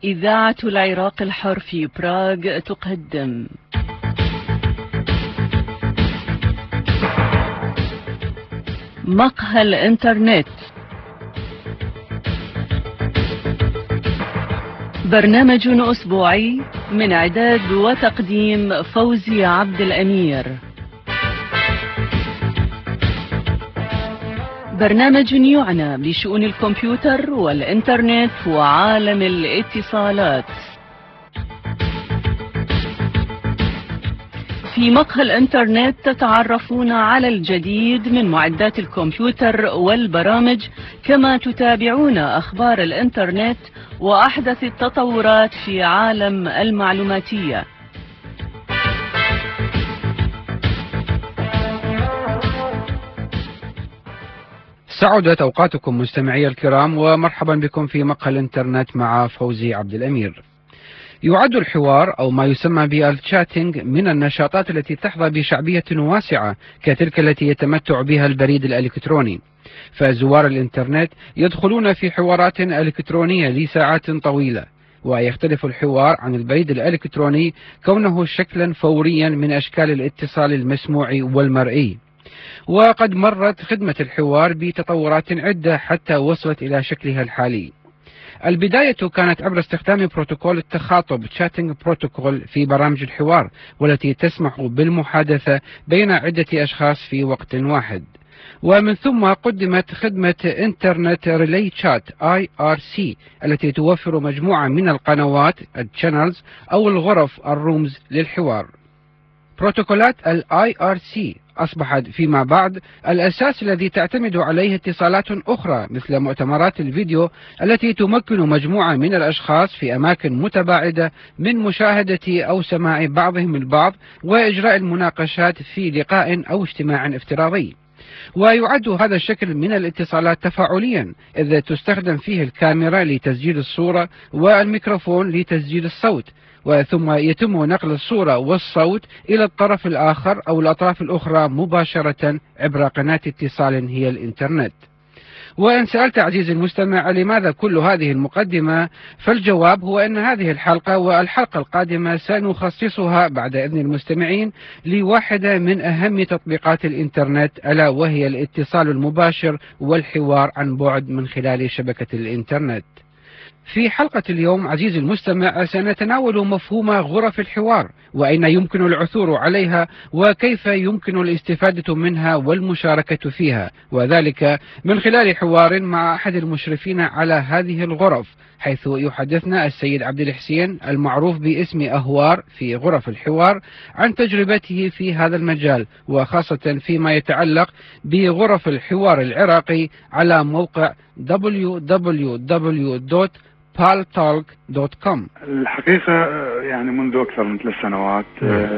إذاعة العراق الحر في براغ تقدم مقهى الإنترنت، برنامج أسبوعي من إعداد وتقديم فوزي عبد الأمير. برنامج يعنى بشؤون الكمبيوتر والإنترنت وعالم الاتصالات. في مقهى الإنترنت تتعرفون على الجديد من معدات الكمبيوتر والبرامج، كما تتابعون أخبار الإنترنت وأحدث التطورات في عالم المعلوماتية. سعدت أوقاتكم مستمعي الكرام، ومرحبا بكم في مقهى الإنترنت مع فوزي عبد الأمير. يعد الحوار أو ما يسمى بالتشاتينج من النشاطات التي تحظى بشعبية واسعة كتلك التي يتمتع بها البريد الإلكتروني، فزوار الإنترنت يدخلون في حوارات إلكترونية لساعات طويلة، ويختلف الحوار عن البريد الإلكتروني كونه شكلا فوريا من أشكال الاتصال المسموع والمرئي. وقد مرت خدمة الحوار بتطورات عدة حتى وصلت إلى شكلها الحالي. البداية كانت عبر استخدام بروتوكول التخاطب Chatting Protocol في برامج الحوار، والتي تسمح بالمحادثة بين عدة أشخاص في وقت واحد. ومن ثم قدمت خدمة انترنت ريلي شات IRC التي توفر مجموعة من القنوات الشانلز أو الغرف الرومز للحوار. بروتوكولات ال IRC أصبحت فيما بعد الأساس الذي تعتمد عليه اتصالات أخرى مثل مؤتمرات الفيديو التي تمكن مجموعة من الأشخاص في أماكن متباعدة من مشاهدة أو سماع بعضهم البعض وإجراء المناقشات في لقاء أو اجتماع افتراضي. ويعد هذا الشكل من الاتصالات تفاعليا، إذ تستخدم فيه الكاميرا لتسجيل الصورة والميكروفون لتسجيل الصوت، وثم يتم نقل الصورة والصوت إلى الطرف الآخر أو الأطراف الأخرى مباشرة عبر قناة اتصال هي الإنترنت. وإن سألت عزيزي المستمع لماذا كل هذه المقدمة، فالجواب هو أن هذه الحلقة والحلقة القادمة سنخصصها بعد إذن المستمعين لواحدة من أهم تطبيقات الإنترنت، ألا وهي الاتصال المباشر والحوار عن بعد من خلال شبكة الإنترنت. في حلقة اليوم عزيزي المستمع سنتناول مفهوم غرف الحوار، وأين يمكن العثور عليها، وكيف يمكن الاستفادة منها والمشاركة فيها، وذلك من خلال حوار مع أحد المشرفين على هذه الغرف، حيث يحدثنا السيد عبد الحسين المعروف باسم أهوار في غرف الحوار عن تجربته في هذا المجال، وخاصة فيما يتعلق بغرف الحوار العراقي على موقع www.paltalk.com. الحقيقة يعني منذ أكثر من 3 سنوات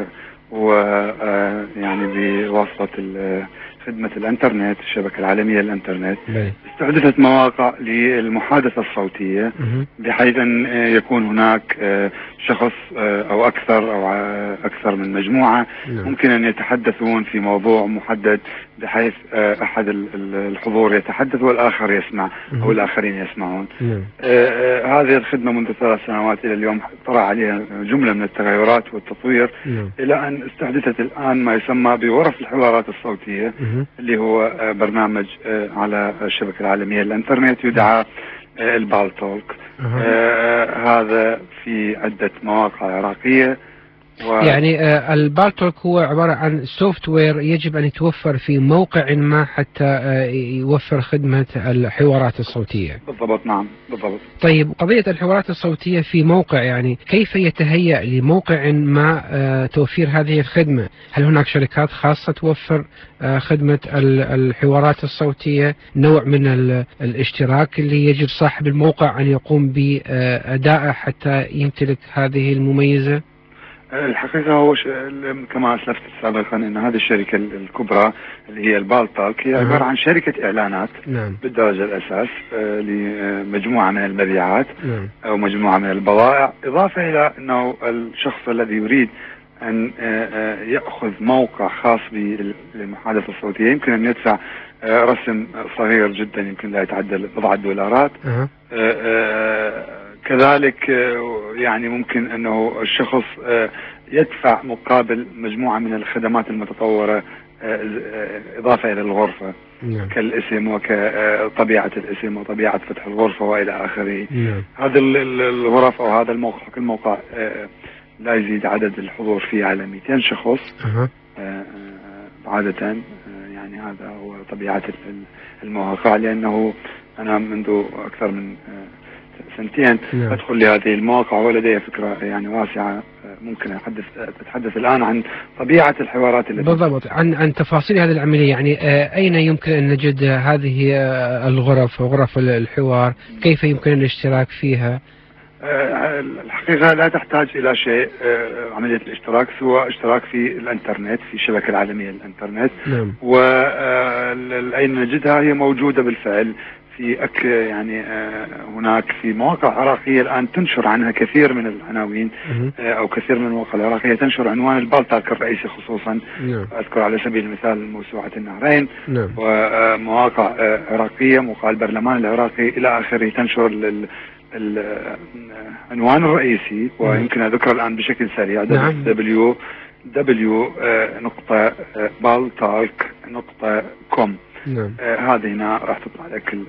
ويعني بواسطة خدمة الانترنت، الشبكة العالمية للانترنت، استحدثت مواقع للمحادثة الصوتية، بحيث أن يكون هناك شخص أو أكثر من مجموعة ممكن أن يتحدثون في موضوع محدد، بحيث أحد الحضور يتحدث والآخر يسمع أو الآخرين يسمعون. هذه الخدمة منذ 3 سنوات إلى اليوم طرأ عليها جملة من التغيرات والتطوير، إلى أن استحدثت الآن ما يسمى بغرف الحوارات الصوتية، اللي هو برنامج على الشبكة العالمية للإنترنت يدعى البالتولك. هذا في عدة مواقع عراقية. يعني البالتولك هو عبارة عن سوفت وير يجب أن يتوفر في موقع ما حتى يوفر خدمة الحوارات الصوتية. بالضبط، نعم بالضبط. طيب، قضية الحوارات الصوتية في موقع، يعني كيف يتهيأ لموقع ما توفير هذه الخدمة؟ هل هناك شركات خاصة توفر خدمة الحوارات الصوتية؟ نوع من الاشتراك اللي يجب صاحب الموقع أن يقوم بأدائه حتى يمتلك هذه المميزة؟ الحقيقة هو كما أسلفت سابقا أن هذه الشركة الكبرى اللي هي البالتالك هي عبارة عن شركة إعلانات بالدرجة الأساس لمجموعة من المبيعات أو مجموعة من البضائع، إضافة إلى أنه الشخص الذي يريد أن يأخذ موقع خاص بالمحادثة الصوتية يمكن أن يدفع رسم صغير جدا، يمكن لا يتعدى $1. كذلك يعني ممكن أنه الشخص يدفع مقابل مجموعة من الخدمات المتطورة إضافة إلى الغرفة، كالاسم وكطبيعة الاسم وطبيعة فتح الغرفة وإلى آخره. هذا الغرف أو هذا الموقع، كل موقع لا يزيد عدد الحضور فيه على 200 شخص عادة. يعني هذا هو طبيعة المواقع، لأنه أنا منذ أكثر من سنتين أدخل لهذه المواقع ولدي فكرة يعني واسعة. ممكن أتحدث الآن عن طبيعة الحوارات التي بالضبط، عن تفاصيل هذه العملية. يعني أين يمكن أن نجد هذه الغرف وغرف الحوار؟ كيف يمكن الاشتراك فيها؟ الحقيقة لا تحتاج إلى شيء عملية الاشتراك، سوى اشتراك في الانترنت، في الشبكة العالمية الانترنت. وأين نجدها؟ هي موجودة بالفعل في يعني هناك في مواقع عراقية الآن تنشر عنها كثير من العناوين، أو كثير من المواقع العراقية تنشر عنوان البالتالك الرئيسي خصوصا. أذكر على سبيل المثال موسوعة النهرين ومواقع عراقية، موقع البرلمان العراقي إلى آخره، تنشر العنوان الرئيسي. ويمكن أذكر الآن بشكل سريع www.baltalk.com. هذه هنا راح تطلع لك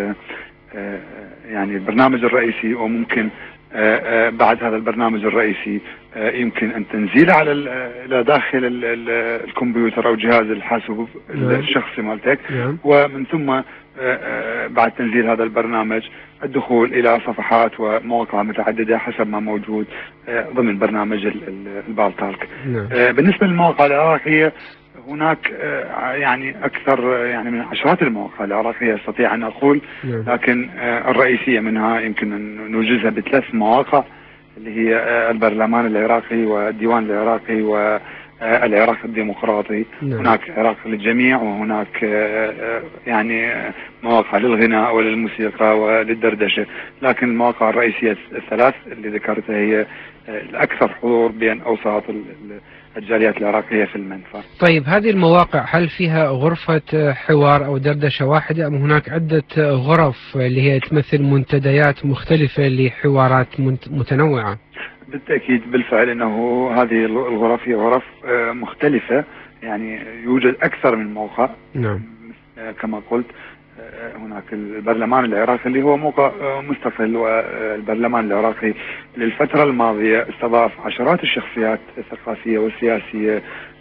يعني البرنامج الرئيسي، وممكن بعد هذا البرنامج الرئيسي يمكن أن تنزيله إلى داخل الكمبيوتر أو جهاز الحاسوب الشخصي مالتك. ومن ثم بعد تنزيل هذا البرنامج الدخول إلى صفحات ومواقع متعددة حسب ما موجود ضمن برنامج البالتالك. بالنسبة للمواقع العراقية هناك يعني أكثر يعني من عشرات المواقع العراقية استطيع أن أقول، لكن الرئيسية منها يمكن أن نوجزها ب3 مواقع، اللي هي البرلمان العراقي والديوان العراقي والعراق الديمقراطي. هناك عراق للجميع، وهناك يعني مواقع للغناء وللموسيقى وللدردشة. لكن المواقع الرئيسية ال3 اللي ذكرتها هي الأكثر حضور بين أوساط الجاليات العراقية في المنفى. طيب، هذه المواقع هل فيها غرفة حوار أو دردشة واحدة، أم هناك عدة غرف اللي هي تمثل منتديات مختلفة لحوارات متنوعة؟ بالتأكيد بالفعل أنه هذه الغرف هي غرف مختلفة، يعني يوجد أكثر من موقع. كما قلت هناك البرلمان العراقي اللي هو موقع مستقل، والبرلمان العراقي للفترة الماضية استضاف عشرات الشخصيات الثقافية والسياسية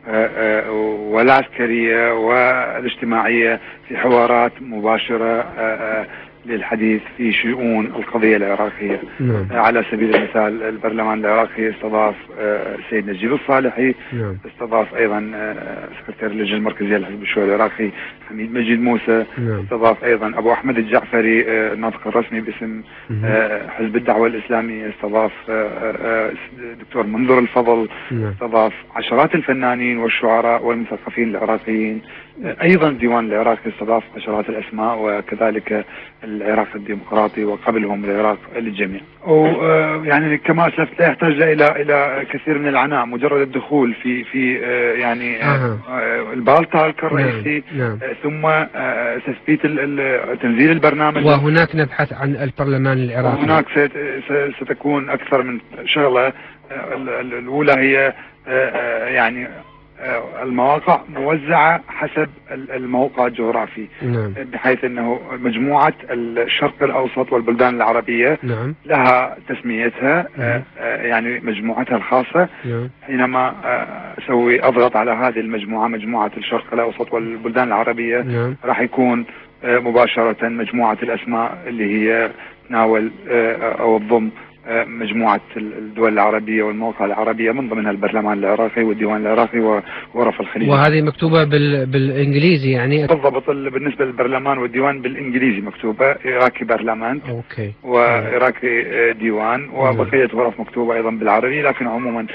والعسكرية والاجتماعية في حوارات مباشرة للحديث في شؤون القضية العراقية. على سبيل المثال البرلمان العراقي استضاف السيد نجيب الصالحي، استضاف أيضا سكرتير اللجنة المركزية لحزب الشيوعي العراقي حميد مجيد موسى، استضاف أيضا أبو أحمد الجعفري الناطق الرسمي باسم حزب الدعوة الإسلامية، استضاف دكتور منذر الفضل، استضاف عشرات الفنانين والشعراء والمثقفين العراقيين. أيضا الديوان العراقي استضاف عشرات الأسماء، وكذلك العراق الديمقراطي وقبلهم العراق للجميع. يعني كما أسلفت لا يحتاج إلى كثير من العناء، مجرد الدخول في يعني البالتالك الرئيسي، ثم تثبيت تنزيل البرنامج. وهناك نبحث عن البرلمان العراقي. وهناك ستكون أكثر من شغلة. الأولى هي يعني المواقع موزعة حسب الموقع الجغرافي، بحيث أنه مجموعة الشرق الأوسط والبلدان العربية لها تسميتها، يعني مجموعتها الخاصة. حينما أسوي أضغط على هذه المجموعة، مجموعة الشرق الأوسط والبلدان العربية، راح يكون مباشرة مجموعة الأسماء اللي هي تناول أو تضم مجموعة الدول العربية والمواقع العربية، من ضمنها البرلمان العراقي والديوان العراقي وغرف الخليج. وهذه مكتوبة بالإنجليزي يعني؟ بالضبط، بالنسبة للبرلمان والديوان بالإنجليزي مكتوبة عراقي برلمان وعراقي ديوان، وبقية غرف مكتوبة أيضا بالعربي. لكن عموما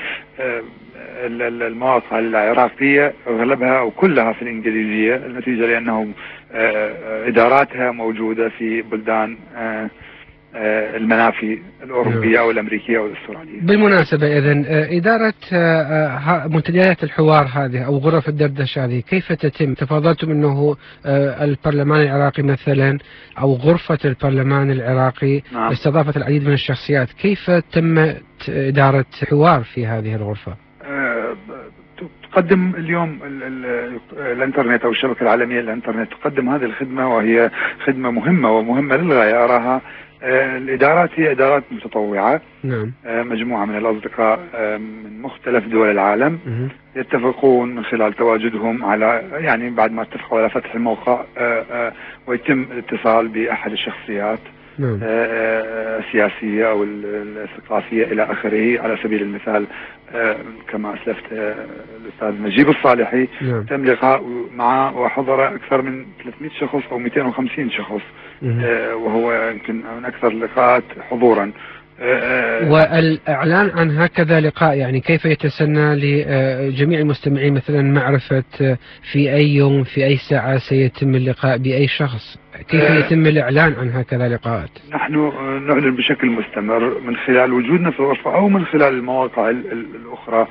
المواقع العراقية أغلبها أو كلها في الإنجليزية، النتيجة لأنه إداراتها موجودة في بلدان المنافي الأوروبية أو الأمريكية أو الأسترالية. بالمناسبة إذن إدارة منتديات الحوار هذه أو غرف الدردشة هذه كيف تتم؟ تفضلتم أنه البرلمان العراقي مثلا أو غرفة البرلمان العراقي استضافت العديد من الشخصيات، كيف تم إدارة حوار في هذه الغرفة؟ تقدم اليوم الانترنت او الشبكه العالميه للانترنت تقدم هذه الخدمه، وهي خدمه مهمه ومهمه للغايه. اراها الادارات هي ادارات متطوعه. نعم. مجموعه من الاصدقاء من مختلف دول العالم يتفقون من خلال تواجدهم على، يعني بعد ما اتفقوا على فتح الموقع ويتم الاتصال باحد الشخصيات السياسيه او الثقافيه الى اخره. على سبيل المثال كما اسلفت الاستاذ نجيب الصالحي تم لقاء معه وحضر اكثر من 300 شخص او 250 شخص، وهو يمكن من اكثر اللقاءات حضورا. والإعلان عن هكذا لقاء يعني كيف يتسنى لجميع المستمعين مثلا معرفة في أي يوم في أي ساعة سيتم اللقاء بأي شخص؟ كيف يتم الإعلان عن هكذا لقاءات؟ نحن نعلن بشكل مستمر من خلال وجودنا في الغرفة أو من خلال المواقع الأخرى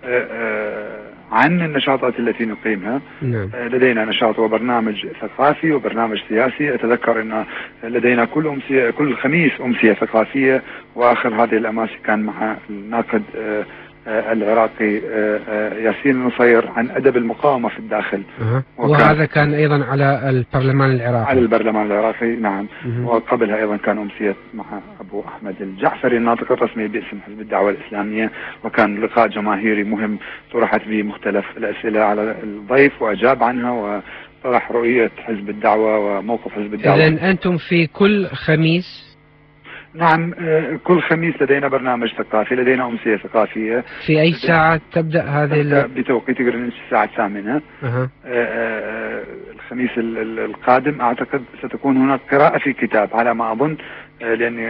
عن النشاطات التي نقيمها. نعم. لدينا نشاط وبرنامج ثقافي وبرنامج سياسي. أتذكر أن لدينا كل خميس أمسية ثقافية، وآخر هذه الأماسي كان مع الناقد العراقي ياسين النصير عن أدب المقاومة في الداخل. وهذا كان أيضا على البرلمان العراقي. على البرلمان العراقي نعم. وقبلها أيضا كان أمسية مع أبو أحمد الجعفري الناطق الرسمي باسم حزب الدعوة الإسلامية، وكان لقاء جماهيري مهم طرحت به مختلف الأسئلة على الضيف وأجاب عنها وطرح رؤية حزب الدعوة وموقف حزب الدعوة. إذن أنتم في كل خميس؟ نعم، كل خميس لدينا برنامج ثقافي، لدينا أمسية ثقافية. في أي ساعة تبدأ هذه؟ بتوقيت غرينتش الساعة 8. الخميس القادم أعتقد ستكون هناك قراءة في كتاب على ما أظن، لأني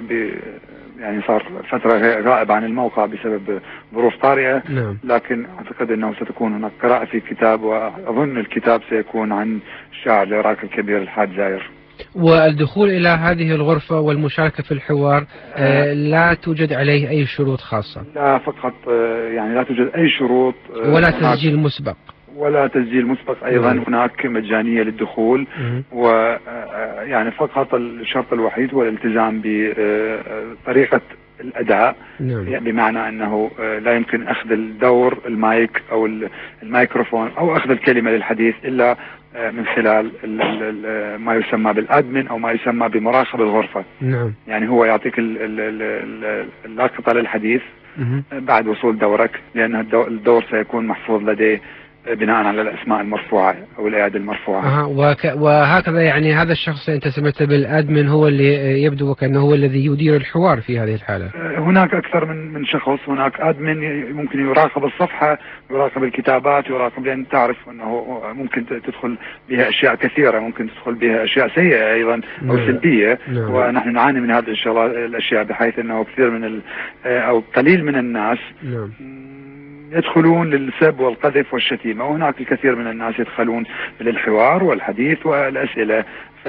يعني صار فترة غائب عن الموقع بسبب ظروف طارئة. نعم. لكن أعتقد أنه ستكون هناك قراءة في كتاب، وأظن الكتاب سيكون عن الشاعر العراقي الكبير الحاج زاير. والدخول إلى هذه الغرفة والمشاركة في الحوار لا توجد عليه أي شروط خاصة؟ لا، فقط يعني لا توجد أي شروط ولا تسجيل مسبق؟ ولا تسجيل مسبق أيضا. هناك مجانية للدخول، ويعني فقط الشرط الوحيد هو الالتزام بطريقة الأداء. يعني بمعنى أنه لا يمكن أخذ الدور المايك أو الميكروفون أو أخذ الكلمة للحديث إلا من خلال ما يسمى بالادمن او ما يسمى بمراقب الغرفة. نعم. يعني هو يعطيك اللاقطة للحديث بعد وصول دورك، لان الدور سيكون محفوظ لديه بناء على الاسماء المرفوعة او الايادي المرفوعة. وهكذا يعني هذا الشخص انت سميته بالادمن هو اللي يبدو وكأنه هو الذي يدير الحوار في هذه الحالة. هناك اكثر من شخص. هناك ادمن ممكن يراقب الصفحة، يراقب الكتابات، يراقب، لان تعرف انه ممكن تدخل بها اشياء كثيرة، ممكن تدخل بها اشياء سيئة ايضا او سلبية. ونحن نعاني من هذه الاشياء بحيث انه كثير من او قليل من الناس يدخلون للسب والقذف والشتيمة، وهناك الكثير من الناس يدخلون للحوار والحديث والأسئلة.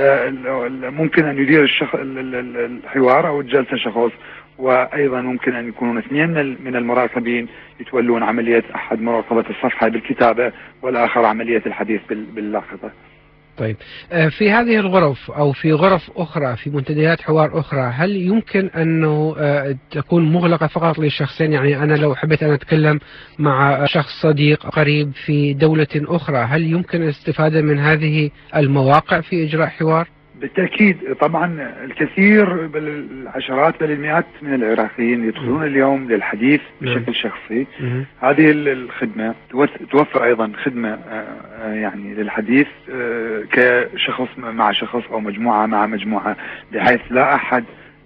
فممكن أن يدير الحوار أو الجلسة شخص، وأيضا ممكن أن يكونون اثنين من المراقبين يتولون عملية، أحد مراقبة الصفحة بالكتابة والآخر عملية الحديث باللاقطة. طيب، في هذه الغرف أو في غرف أخرى في منتديات حوار أخرى هل يمكن أنه تكون مغلقة فقط للشخصين؟ يعني أنا لو حبيت أن أتكلم مع شخص صديق قريب في دولة أخرى، هل يمكن الاستفادة من هذه المواقع في إجراء حوار؟ بالتأكيد. طبعا الكثير بل العشرات بل المئات من العراقيين يدخلون اليوم للحديث بشكل شخصي. هذه الخدمة توفر أيضا خدمة يعني للحديث كشخص مع شخص أو مجموعة مع مجموعة، بحيث لا أحد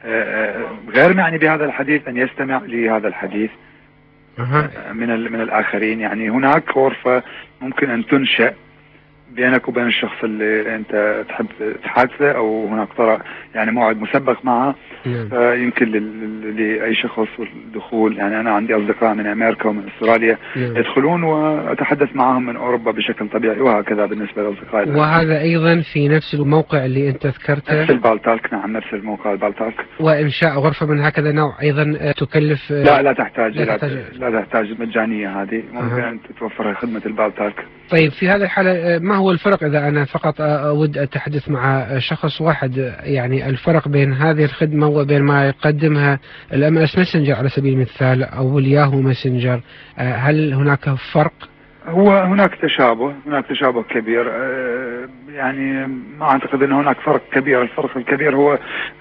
غير معني بهذا الحديث أن يستمع لهذا الحديث من الآخرين. يعني هناك غرفة ممكن أن تنشأ بينك وبين الشخص اللي انت تحب تحادثه، او هناك طرأ يعني موعد مسبق معه. فيمكن لأي شخص الدخول، يعني أنا عندي أصدقاء من أمريكا ومن أستراليا يدخلون وأتحدث معهم من أوروبا بشكل طبيعي، وهكذا بالنسبة لأصدقائي. وهذا أيضا في نفس الموقع اللي أنت ذكرته؟ نفس البالتالك، نعم نفس الموقع البالتالك. وإنشاء غرفة من هكذا نوع أيضا تكلف؟ لا تحتاج مجانية، هذه ممكن أن تتوفر خدمة البالتالك. طيب في هذه الحالة ما هو الفرق إذا أنا فقط أود أتحدث مع شخص واحد، يعني الفرق بين هذه الخدمة وبين ما يقدمها الMS ماسنجر على سبيل المثال أو الياهو ماسنجر، هل هناك فرق؟ هناك تشابه كبير، يعني ما أعتقد أن هناك فرق كبير. الفرق الكبير هو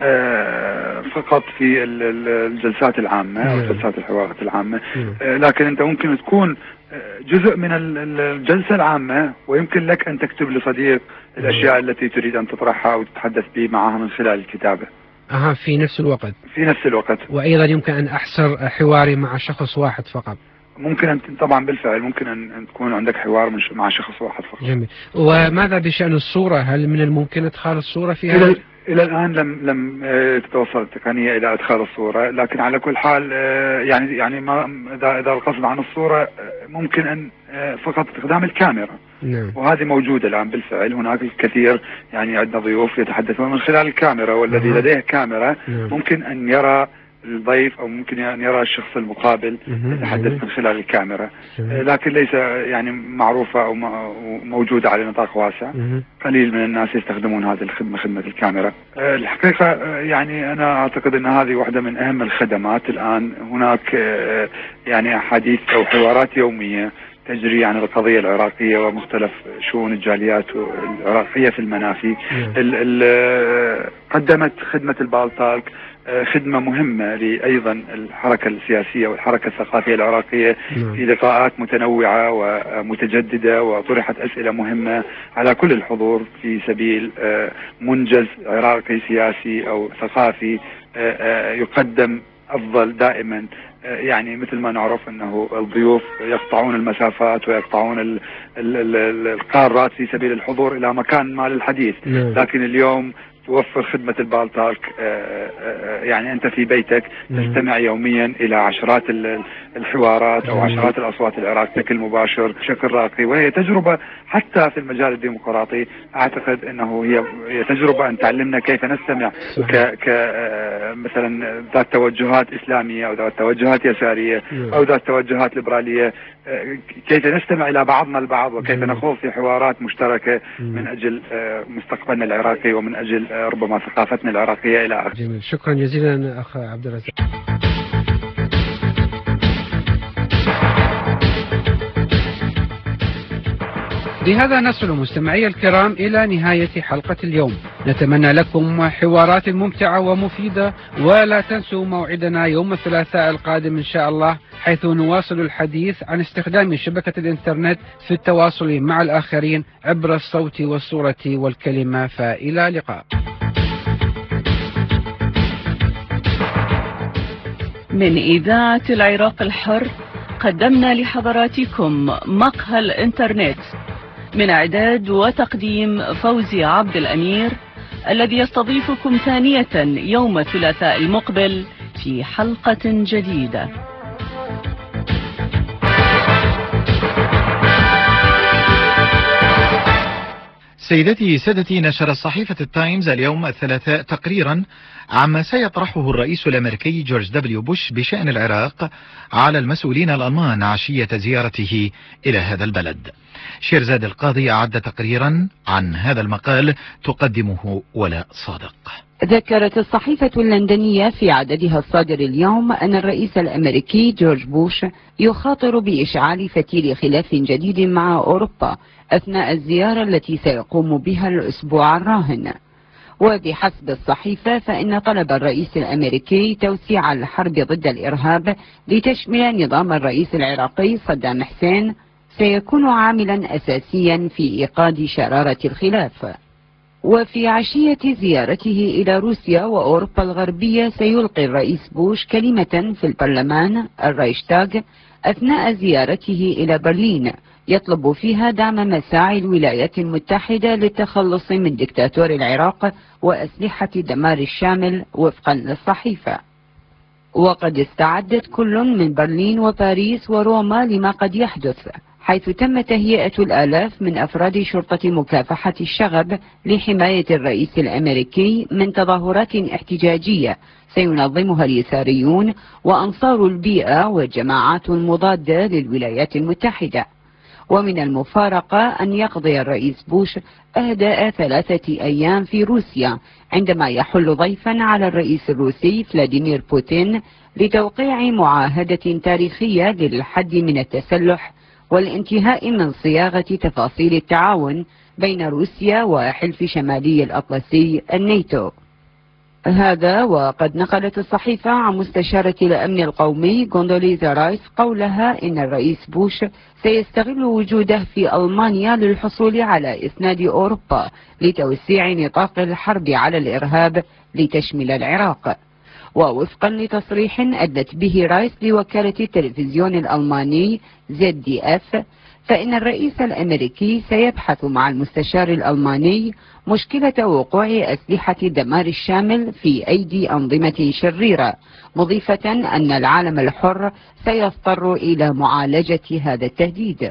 فقط في الجلسات العامة أو جلسات الحوارات العامة، لكن أنت ممكن تكون جزء من الجلسة العامة، ويمكن لك أن تكتب لصديق الأشياء التي تريد أن تطرحها أو تتحدث به معها من خلال الكتابة. في نفس الوقت؟ في نفس الوقت. وأيضا يمكن أن أحصر حواري مع شخص واحد فقط؟ ممكن أن طبعا بالفعل ممكن أن تكون عندك حوار مع شخص واحد فقط. جميل. وماذا بشأن الصورة؟ هل من الممكن إدخال الصورة فيها؟ إلى الآن لم تتوصل التقنية إلى إدخال الصورة، لكن على كل حال يعني ما إذا القصد عن الصورة ممكن أن فقط استخدام الكاميرا. نعم. وهذه موجودة الآن بالفعل. هناك الكثير، يعني عندنا ضيوف يتحدثون من خلال الكاميرا، والذي لديه كاميرا ممكن أن يرى الضيف أو ممكن أن يرى الشخص المقابل يتحدث من خلال الكاميرا، لكن ليس يعني معروفة أو موجودة على نطاق واسع. قليل من الناس يستخدمون هذه الخدمة، خدمة الكاميرا. الحقيقة يعني أنا أعتقد أن هذه واحدة من أهم الخدمات الآن. هناك يعني أحاديث أو حوارات يومية تجري عن القضية العراقية ومختلف شؤون الجاليات العراقية في المنافي. قدمت خدمة البالتالك خدمة مهمة أيضا الحركة السياسية والحركة الثقافية العراقية في لقاءات متنوعة ومتجددة، وطرحت أسئلة مهمة على كل الحضور في سبيل منجز عراقي سياسي أو ثقافي يقدم أفضل دائما. يعني مثل ما نعرف أنه الضيوف يقطعون المسافات ويقطعون القارات في سبيل الحضور إلى مكان ما للحديث، لكن اليوم توفر خدمة البالتالك. يعني أنت في بيتك تستمع يوميا إلى عشرات الحوارات أو عشرات الأصوات العراقية بشكل مباشر بشكل راقي، وهي تجربة حتى في المجال الديمقراطي. أعتقد أنه هي تجربة أن تعلمنا كيف نستمع مثلا ذات توجهات إسلامية أو ذات توجهات يسارية أو ذات توجهات ليبرالية، كيف نستمع إلى بعضنا البعض وكيف نخوض في حوارات مشتركة من أجل مستقبلنا العراقي ومن أجل ربما ثقافتنا العراقية إلى آخره. جميل، شكرا جزيلا أخ عبد الرزاق. بهذا نصل مستمعي الكرام إلى نهاية حلقة اليوم. نتمنى لكم حوارات ممتعة ومفيدة، ولا تنسوا موعدنا يوم الثلاثاء القادم إن شاء الله، حيث نواصل الحديث عن استخدام شبكة الإنترنت في التواصل مع الآخرين عبر الصوت والصورة والكلمة. فإلى اللقاء. من إذاعة العراق الحر قدمنا لحضراتكم مقهى الإنترنت من إعداد وتقديم فوزي عبد الأمير، الذي يستضيفكم ثانية يوم الثلاثاء المقبل في حلقة جديدة. سيدتي سادتي، نشرت صحيفة التايمز اليوم الثلاثاء تقريرا عما سيطرحه الرئيس الأمريكي جورج دبليو بوش بشأن العراق على المسؤولين الألمان عشية زيارته إلى هذا البلد. شيرزاد القاضي أعد تقريرا عن هذا المقال تقدمه ولاء صادق. ذكرت الصحيفة اللندنية في عددها الصادر اليوم أن الرئيس الأمريكي جورج بوش يخاطر بإشعال فتيل خلاف جديد مع أوروبا أثناء الزيارة التي سيقوم بها الأسبوع الراهن. وبحسب الصحيفة فإن طلب الرئيس الأمريكي توسيع الحرب ضد الإرهاب لتشمل نظام الرئيس العراقي صدام حسين سيكون عاملا أساسيا في إيقاد شرارة الخلاف. وفي عشية زيارته إلى روسيا وأوروبا الغربية سيلقي الرئيس بوش كلمة في البرلمان الرايشتاغ أثناء زيارته إلى برلين، يطلب فيها دعم مساعي الولايات المتحدة للتخلص من دكتاتور العراق وأسلحة الدمار الشامل وفقا للصحيفة. وقد استعدت كل من برلين وباريس وروما لما قد يحدث، حيث تم تهيئة الآلاف من أفراد شرطة مكافحة الشغب لحماية الرئيس الأمريكي من تظاهرات احتجاجية سينظمها اليساريون وأنصار البيئة والجماعات المضادة للولايات المتحدة. ومن المفارقة أن يقضي الرئيس بوش أهداء 3 أيام في روسيا عندما يحل ضيفا على الرئيس الروسي فلاديمير بوتين لتوقيع معاهدة تاريخية للحد من التسلح والانتهاء من صياغة تفاصيل التعاون بين روسيا وحلف شمالي الأطلسي الناتو. هذا وقد نقلت الصحيفة عن مستشارة الأمن القومي كوندوليزا رايس قولها إن الرئيس بوش سيستغل وجوده في ألمانيا للحصول على إسناد أوروبا لتوسيع نطاق الحرب على الإرهاب لتشمل العراق. ووفقا لتصريح أدلت به رايس لوكالة التلفزيون الألماني ZDF، فإن الرئيس الأمريكي سيبحث مع المستشار الألماني مشكلة وقوع أسلحة الدمار الشامل في أيدي أنظمة شريرة، مضيفة أن العالم الحر سيضطر إلى معالجة هذا التهديد.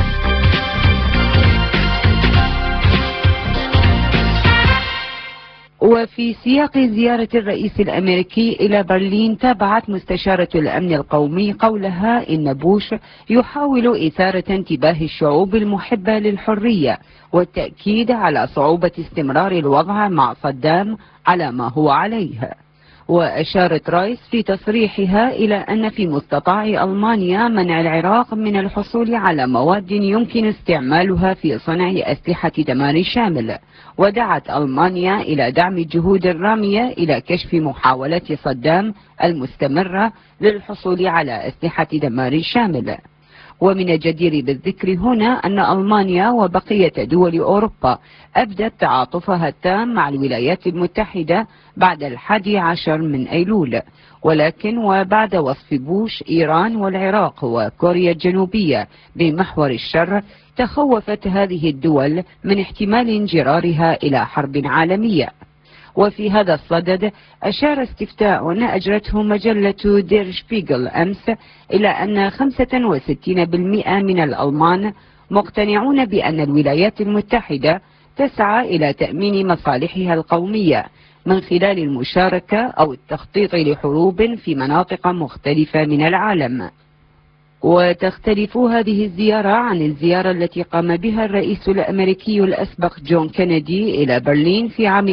وفي سياق زيارة الرئيس الأمريكي إلى برلين، تابعت مستشارة الأمن القومي قولها إن بوش يحاول إثارة انتباه الشعوب المحبة للحرية والتأكيد على صعوبة استمرار الوضع مع صدام على ما هو عليه. وأشارت رايس في تصريحها إلى أن في مستطاع ألمانيا منع العراق من الحصول على مواد يمكن استعمالها في صنع أسلحة دمار شامل، ودعت ألمانيا إلى دعم الجهود الرامية إلى كشف محاولات صدام المستمرة للحصول على أسلحة دمار شامل. ومن الجدير بالذكر هنا أن ألمانيا وبقية دول أوروبا أبدت تعاطفها التام مع الولايات المتحدة بعد 11 من أيلول، ولكن وبعد وصف بوش إيران والعراق وكوريا الجنوبية بمحور الشر، تخوفت هذه الدول من احتمال انجرارها إلى حرب عالمية. وفي هذا الصدد أشار استفتاء أجرته مجلة دير شبيغل أمس إلى أن 65% من الألمان مقتنعون بأن الولايات المتحدة تسعى إلى تأمين مصالحها القومية من خلال المشاركة أو التخطيط لحروب في مناطق مختلفة من العالم. وتختلف هذه الزيارة عن الزيارة التي قام بها الرئيس الأمريكي الأسبق جون كينيدي إلى برلين في عام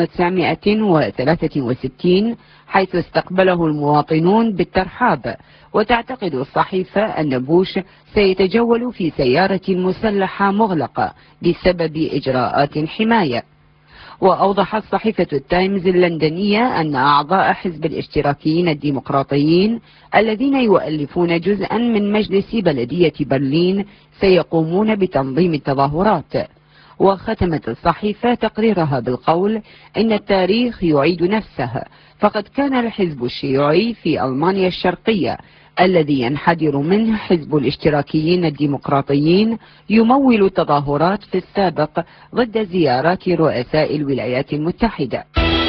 1963، حيث استقبله المواطنون بالترحاب. وتعتقد الصحيفة أن بوش سيتجول في سيارة مسلحة مغلقة بسبب إجراءات حماية. وأوضحت صحيفة التايمز اللندنية أن أعضاء حزب الاشتراكيين الديمقراطيين الذين يؤلفون جزءا من مجلس بلدية برلين سيقومون بتنظيم التظاهرات. وختمت الصحيفة تقريرها بالقول إن التاريخ يعيد نفسه، فقد كان الحزب الشيوعي في ألمانيا الشرقية الذي ينحدر منه حزب الاشتراكيين الديمقراطيين يمول التظاهرات في السابق ضد زيارات رؤساء الولايات المتحدة.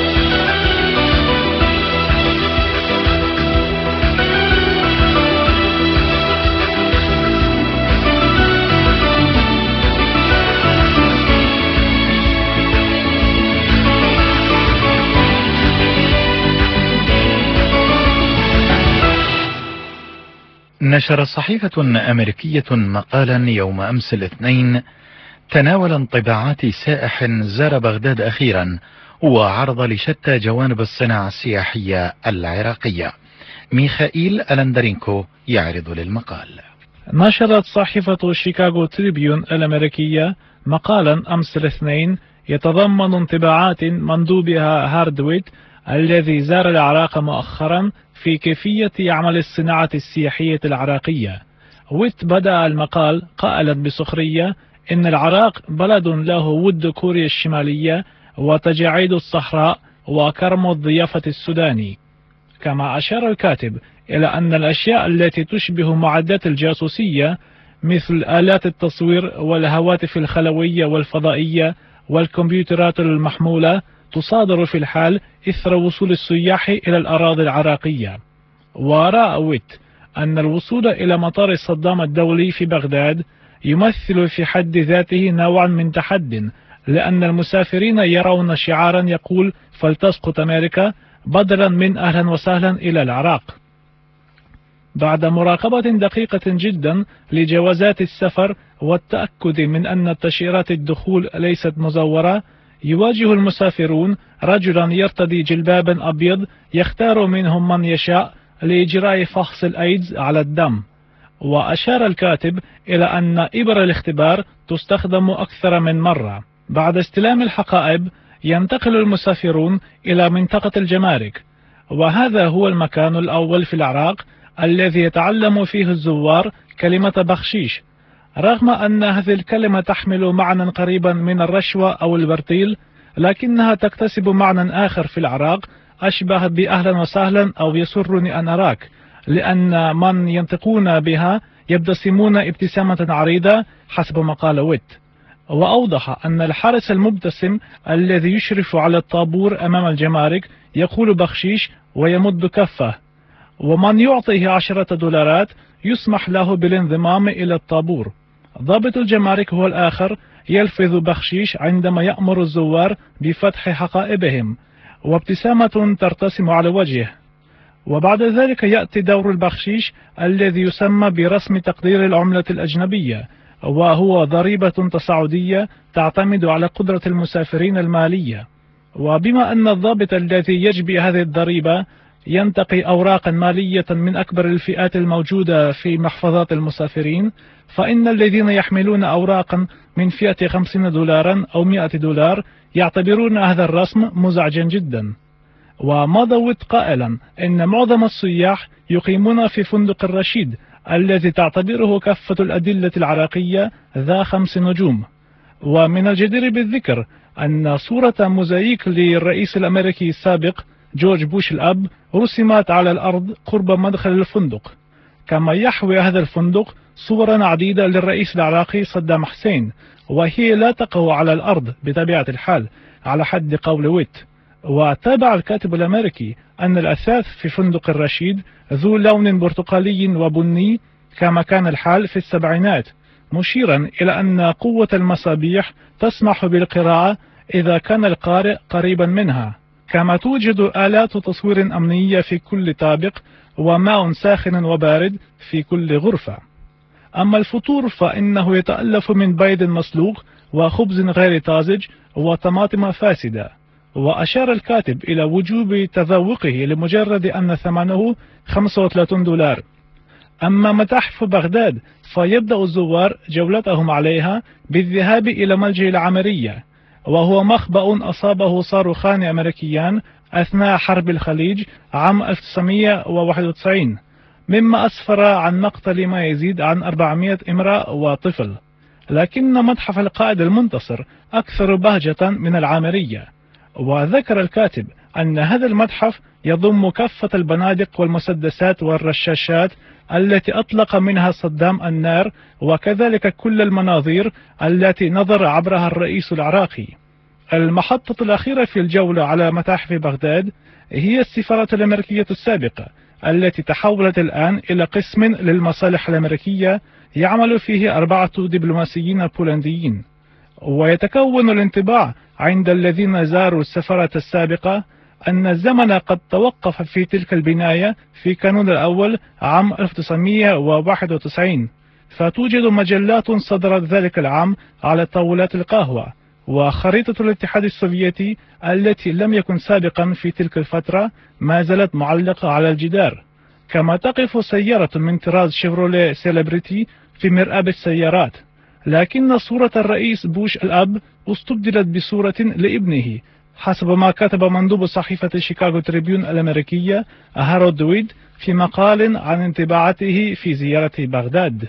نشرت صحيفة أمريكية مقالا يوم أمس الاثنين تناول انطباعات سائح زار بغداد أخيرا وعرض لشتى جوانب الصناعة السياحية العراقية. ميخائيل ألندرينكو يعرض للمقال. نشرت صحيفة شيكاغو تريبيون الأمريكية مقالا أمس الاثنين يتضمن انطباعات مندوبها هاردويت الذي زار العراق مؤخرا في كيفية عمل الصناعة السياحية العراقية. ويت بدأ المقال قائلا بسخرية إن العراق بلد له ود كوريا الشمالية وتجاعيد الصحراء وكرم الضيافة السوداني. كما أشار الكاتب إلى أن الأشياء التي تشبه معدات الجاسوسية مثل آلات التصوير والهواتف الخلوية والفضائية والكمبيوترات المحمولة تصادر في الحال إثر وصول السياح إلى الأراضي العراقية. ورأى ويت أن الوصول إلى مطار صدام الدولي في بغداد يمثل في حد ذاته نوعا من تحد، لأن المسافرين يرون شعارا يقول فلتسقط أمريكا بدلا من أهلا وسهلا إلى العراق. بعد مراقبة دقيقة جدا لجوازات السفر والتأكد من أن تأشيرات الدخول ليست مزورة، يواجه المسافرون رجلا يرتدي جلبابا أبيض يختار منهم من يشاء لإجراء فحص الأيدز على الدم. وأشار الكاتب إلى أن إبر الاختبار تستخدم أكثر من مرة. بعد استلام الحقائب ينتقل المسافرون إلى منطقة الجمارك، وهذا هو المكان الأول في العراق الذي يتعلم فيه الزوار كلمة بخشيش، رغم أن هذه الكلمة تحمل معنى قريبا من الرشوة أو البرتيل، لكنها تكتسب معنى آخر في العراق أشبه بأهلا وسهلا أو يسرني أن أراك، لأن من ينطقون بها يبتسمون ابتسامة عريضة حسب ما قال ويت. وأوضح أن الحارس المبتسم الذي يشرف على الطابور أمام الجمارك يقول بخشيش ويمد كفه، ومن يعطيه 10 دولارات يسمح له بالانضمام إلى الطابور. ضابط الجمارك هو الآخر يلفظ بخشيش عندما يأمر الزوار بفتح حقائبهم، وابتسامة ترتسم على وجهه. وبعد ذلك يأتي دور البخشيش الذي يسمى برسم تقدير العملة الأجنبية، وهو ضريبة تصاعدية تعتمد على قدرة المسافرين المالية. وبما أن الضابط الذي يجبي هذه الضريبة ينتقي أوراقا مالية من أكبر الفئات الموجودة في محفظات المسافرين، فإن الذين يحملون أوراقا من فئة 50 دولارا أو 100 دولار يعتبرون هذا الرسم مزعجا جدا. ومضى ويت قائلا إن معظم السياح يقيمون في فندق الرشيد الذي تعتبره كافة الأدلة العراقية ذا 5 نجوم. ومن الجدير بالذكر أن صورة موزايك للرئيس الأمريكي السابق جورج بوش الأب رسمت على الأرض قرب مدخل الفندق، كما يحوي هذا الفندق صورا عديدة للرئيس العراقي صدام حسين، وهي لا تقع على الأرض بطبيعة الحال على حد قول ويت. وتابع الكاتب الأمريكي أن الأثاث في فندق الرشيد ذو لون برتقالي وبني كما كان الحال في السبعينات، مشيرا إلى أن قوة المصابيح تسمح بالقراءة إذا كان القارئ قريبا منها، كما توجد آلات تصوير أمنية في كل طابق وماء ساخن وبارد في كل غرفة. أما الفطور فإنه يتألف من بيض مسلوق وخبز غير طازج وطماطم فاسدة. وأشار الكاتب إلى وجوب تذوقه لمجرد أن ثمنه 35 دولار. أما متاحف بغداد فيبدأ الزوار جولتهم عليها بالذهاب إلى ملجأ العمرية، وهو مخبأ أصابه صاروخان أمريكيان أثناء حرب الخليج عام 1991، مما أسفر عن مقتل ما يزيد عن 400 امرأة وطفل. لكن متحف القائد المنتصر أكثر بهجة من العامرية. وذكر الكاتب أن هذا المتحف يضم كافة البنادق والمسدسات والرشاشات التي أطلق منها صدام النار، وكذلك كل المناظير التي نظر عبرها الرئيس العراقي. المحطة الأخيرة في الجولة على متاحف بغداد هي السفارة الأمريكية السابقة التي تحولت الآن إلى قسم للمصالح الأمريكية يعمل فيه 4 دبلوماسيين بولنديين. ويتكون الانطباع عند الذين زاروا السفارة السابقة أن الزمن قد توقف في تلك البناية في كانون الأول عام 1991، فتوجد مجلات صدرت ذلك العام على طاولات القهوة، وخريطة الاتحاد السوفيتي التي لم يكن سابقا في تلك الفترة ما زالت معلقة على الجدار، كما تقف سيارة من طراز شيفروليه سيلبريتي في مرآب السيارات. لكن صورة الرئيس بوش الأب استبدلت بصورة لابنه حسب ما كتب مندوب صحيفة شيكاغو تريبيون الأمريكية هارولد ويد في مقال عن انطباعاته في زيارة بغداد.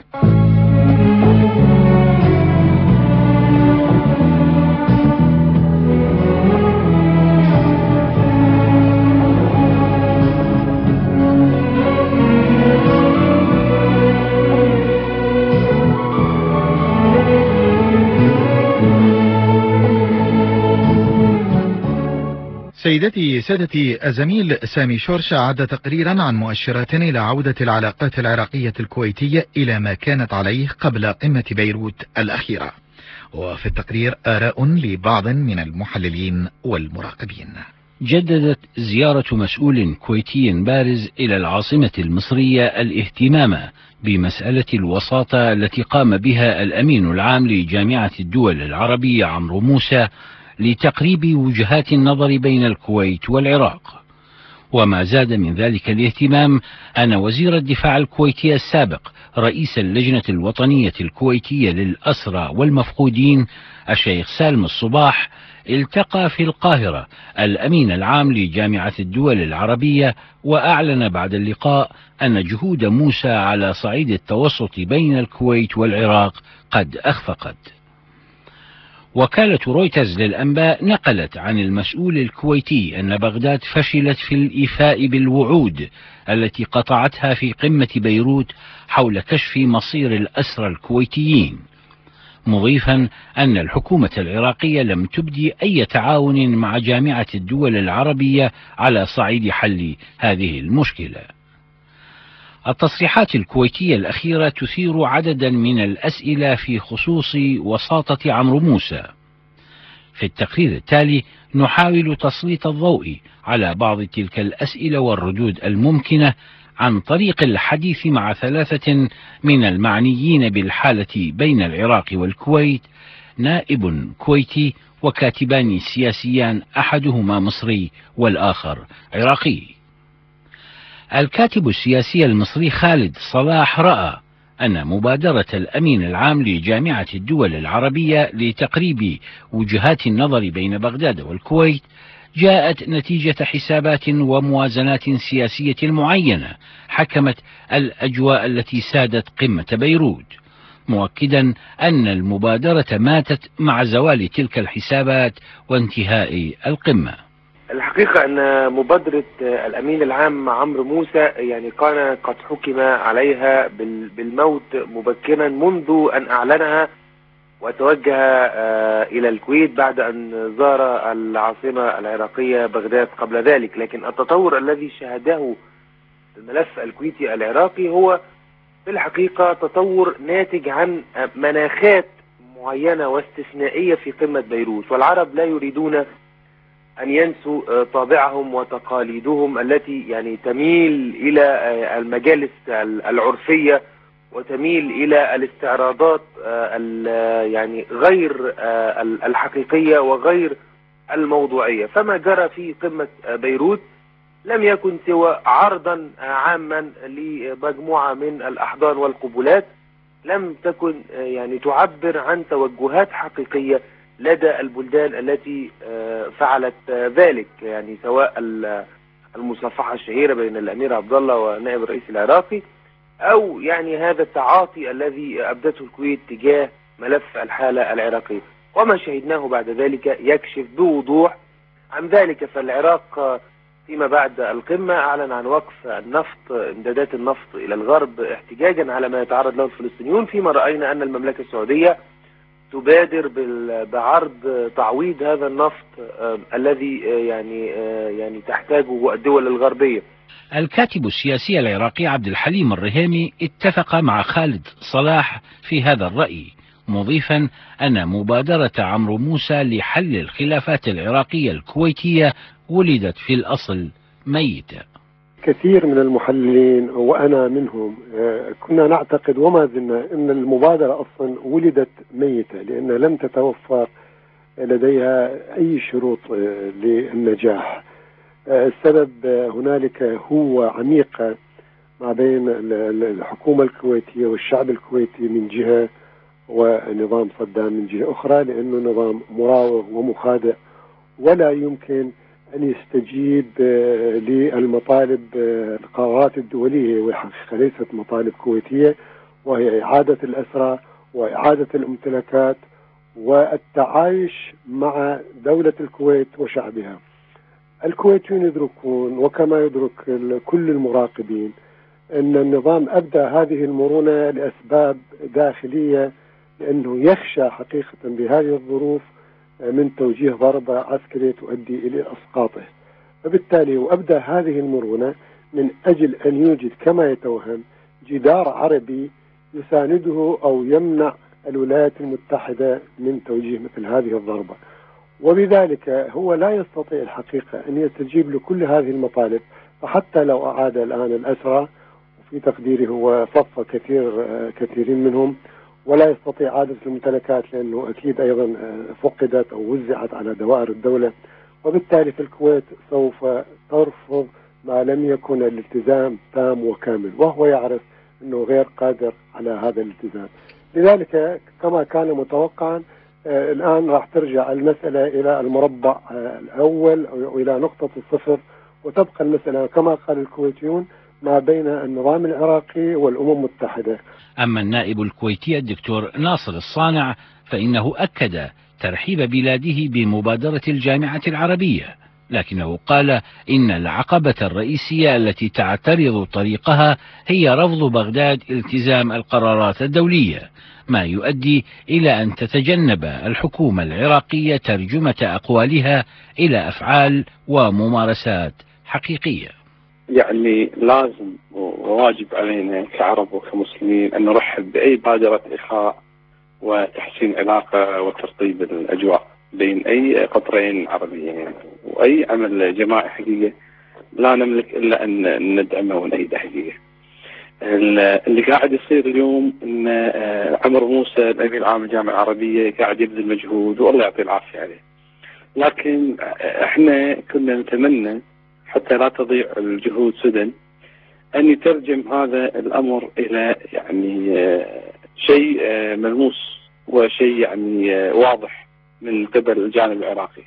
سيدتي سادتي، الزميل سامي شورش أعد تقريرا عن مؤشرات إلى عودة العلاقات العراقية الكويتية إلى ما كانت عليه قبل قمة بيروت الأخيرة، وفي التقرير آراء لبعض من المحللين والمراقبين. جددت زيارة مسؤول كويتي بارز إلى العاصمة المصرية الاهتمام بمسألة الوساطة التي قام بها الأمين العام لجامعة الدول العربية عمرو موسى لتقريب وجهات النظر بين الكويت والعراق. وما زاد من ذلك الاهتمام أن وزير الدفاع الكويتي السابق رئيس اللجنة الوطنية الكويتية للأسرى والمفقودين الشيخ سالم الصباح التقى في القاهرة الأمين العام لجامعة الدول العربية، وأعلن بعد اللقاء أن جهود موسى على صعيد التوسط بين الكويت والعراق قد أخفقت. وكالة رويترز للأنباء نقلت عن المسؤول الكويتي أن بغداد فشلت في الإيفاء بالوعود التي قطعتها في قمة بيروت حول كشف مصير الأسرى الكويتيين، مضيفا أن الحكومة العراقية لم تبدي أي تعاون مع جامعة الدول العربية على صعيد حل هذه المشكلة. التصريحات الكويتية الأخيرة تثير عددا من الأسئلة في خصوص وساطة عمرو موسى. في التقرير التالي نحاول تسليط الضوء على بعض تلك الأسئلة والردود الممكنة عن طريق الحديث مع ثلاثة من المعنيين بالحالة بين العراق والكويت، نائب كويتي وكاتبان سياسيان أحدهما مصري والآخر عراقي. الكاتب السياسي المصري خالد صلاح رأى أن مبادرة الأمين العام لجامعة الدول العربية لتقريب وجهات النظر بين بغداد والكويت جاءت نتيجة حسابات وموازنات سياسية معينة حكمت الأجواء التي سادت قمة بيروت، مؤكدا أن المبادرة ماتت مع زوال تلك الحسابات وانتهاء القمة. الحقيقة أن مبادرة الأمين العام عمرو موسى يعني كان قد حكم عليها بالموت مبكرا منذ أن أعلنها وتوجه إلى الكويت بعد أن زار العاصمة العراقية بغداد قبل ذلك. لكن التطور الذي شهده الملف الكويتي العراقي هو في الحقيقة تطور ناتج عن مناخات معينة واستثنائية في قمة بيروت، والعرب لا يريدون أن ينسوا طابعهم وتقاليدهم التي يعني تميل إلى المجالس العرفية وتميل إلى الاستعراضات يعني غير الحقيقية وغير الموضوعية. فما جرى في قمة بيروت لم يكن سوى عرضا عاما لمجموعة من الأحضان والقبلات، لم تكن يعني تعبر عن توجهات حقيقية لدى البلدان التي فعلت ذلك، يعني سواء المصافحة الشهيرة بين الأمير عبد الله ونائب الرئيس العراقي، أو يعني هذا التعاطي الذي أبدته الكويت تجاه ملف الحالة العراقية. وما شهدناه بعد ذلك يكشف بوضوح عن ذلك. فالعراق فيما بعد القمة أعلن عن وقف النفط، إمدادات النفط إلى الغرب احتجاجا على ما يتعرض له الفلسطينيون، فيما رأينا أن المملكة السعودية تبادر بعرض تعويض هذا النفط الذي يعني تحتاجه الدول الغربية. الكاتب السياسي العراقي عبد الحليم الرهيمي اتفق مع خالد صلاح في هذا الرأي، مضيفا أن مبادرة عمرو موسى لحل الخلافات العراقية الكويتية ولدت في الأصل ميتة. كثير من المحللين وأنا منهم كنا نعتقد وما زلنا أن المبادرة أصلا ولدت ميتة، لأن لم تتوفر لديها أي شروط للنجاح. السبب هنالك هو عميق ما بين الحكومة الكويتية والشعب الكويتي من جهة ونظام صدام من جهة أخرى، لأنه نظام مراوغ ومخادع ولا يمكن أن يستجيب للمطالب القرارات الدولية، والحقيقة ليست مطالب كويتية، وهي إعادة الأسرى وإعادة الامتلاكات والتعايش مع دولة الكويت وشعبها. الكويتيون يدركون وكما يدرك كل المراقبين أن النظام أبدى هذه المرونة لأسباب داخلية، لأنه يخشى حقيقة بهذه الظروف من توجيه ضربة عسكرية تؤدي إلى إسقاطه. فبالتالي وأبدأ هذه المرونة من أجل أن يوجد كما يتوهم جدار عربي يسانده أو يمنع الولايات المتحدة من توجيه مثل هذه الضربة. وبذلك هو لا يستطيع الحقيقة أن يستجيب لكل هذه المطالب، فحتى لو أعاد الآن الأسرى وفي تقديري هو صف كثيرين منهم، ولا يستطيع إعادة الممتلكات لأنه أكيد أيضا فقدت أو وزعت على دوائر الدولة، وبالتالي في الكويت سوف ترفض ما لم يكن الالتزام تام وكامل، وهو يعرف أنه غير قادر على هذا الالتزام. لذلك كما كان متوقعا الآن راح ترجع المسألة إلى المربع الأول أو إلى نقطة الصفر، وتبقى المسألة كما قال الكويتيون ما بين النظام العراقي والأمم المتحدة. أما النائب الكويتي الدكتور ناصر الصانع فإنه أكد ترحيب بلاده بمبادرة الجامعة العربية، لكنه قال إن العقبة الرئيسية التي تعترض طريقها هي رفض بغداد التزام القرارات الدولية، ما يؤدي إلى أن تتجنب الحكومة العراقية ترجمة أقوالها إلى أفعال وممارسات حقيقية. يعني لازم وواجب علينا كعرب وكمسلمين أن نرحب بأي بادرة إخاء وتحسين علاقة وترطيب الأجواء بين أي قطرين عربيين، وأي عمل جماعي حقيقة لا نملك إلا أن ندعمه ونأيده حقيقة. اللي قاعد يصير اليوم أن عمرو موسى الأمين العام للجامعة العربية قاعد يبذل مجهود والله يعطيه العافية عليه، لكن احنا كنا نتمنى حتى لا تضيع الجهود سدى أن يترجم هذا الأمر إلى يعني شيء ملموس وشيء يعني واضح من قبل الجانب العراقي،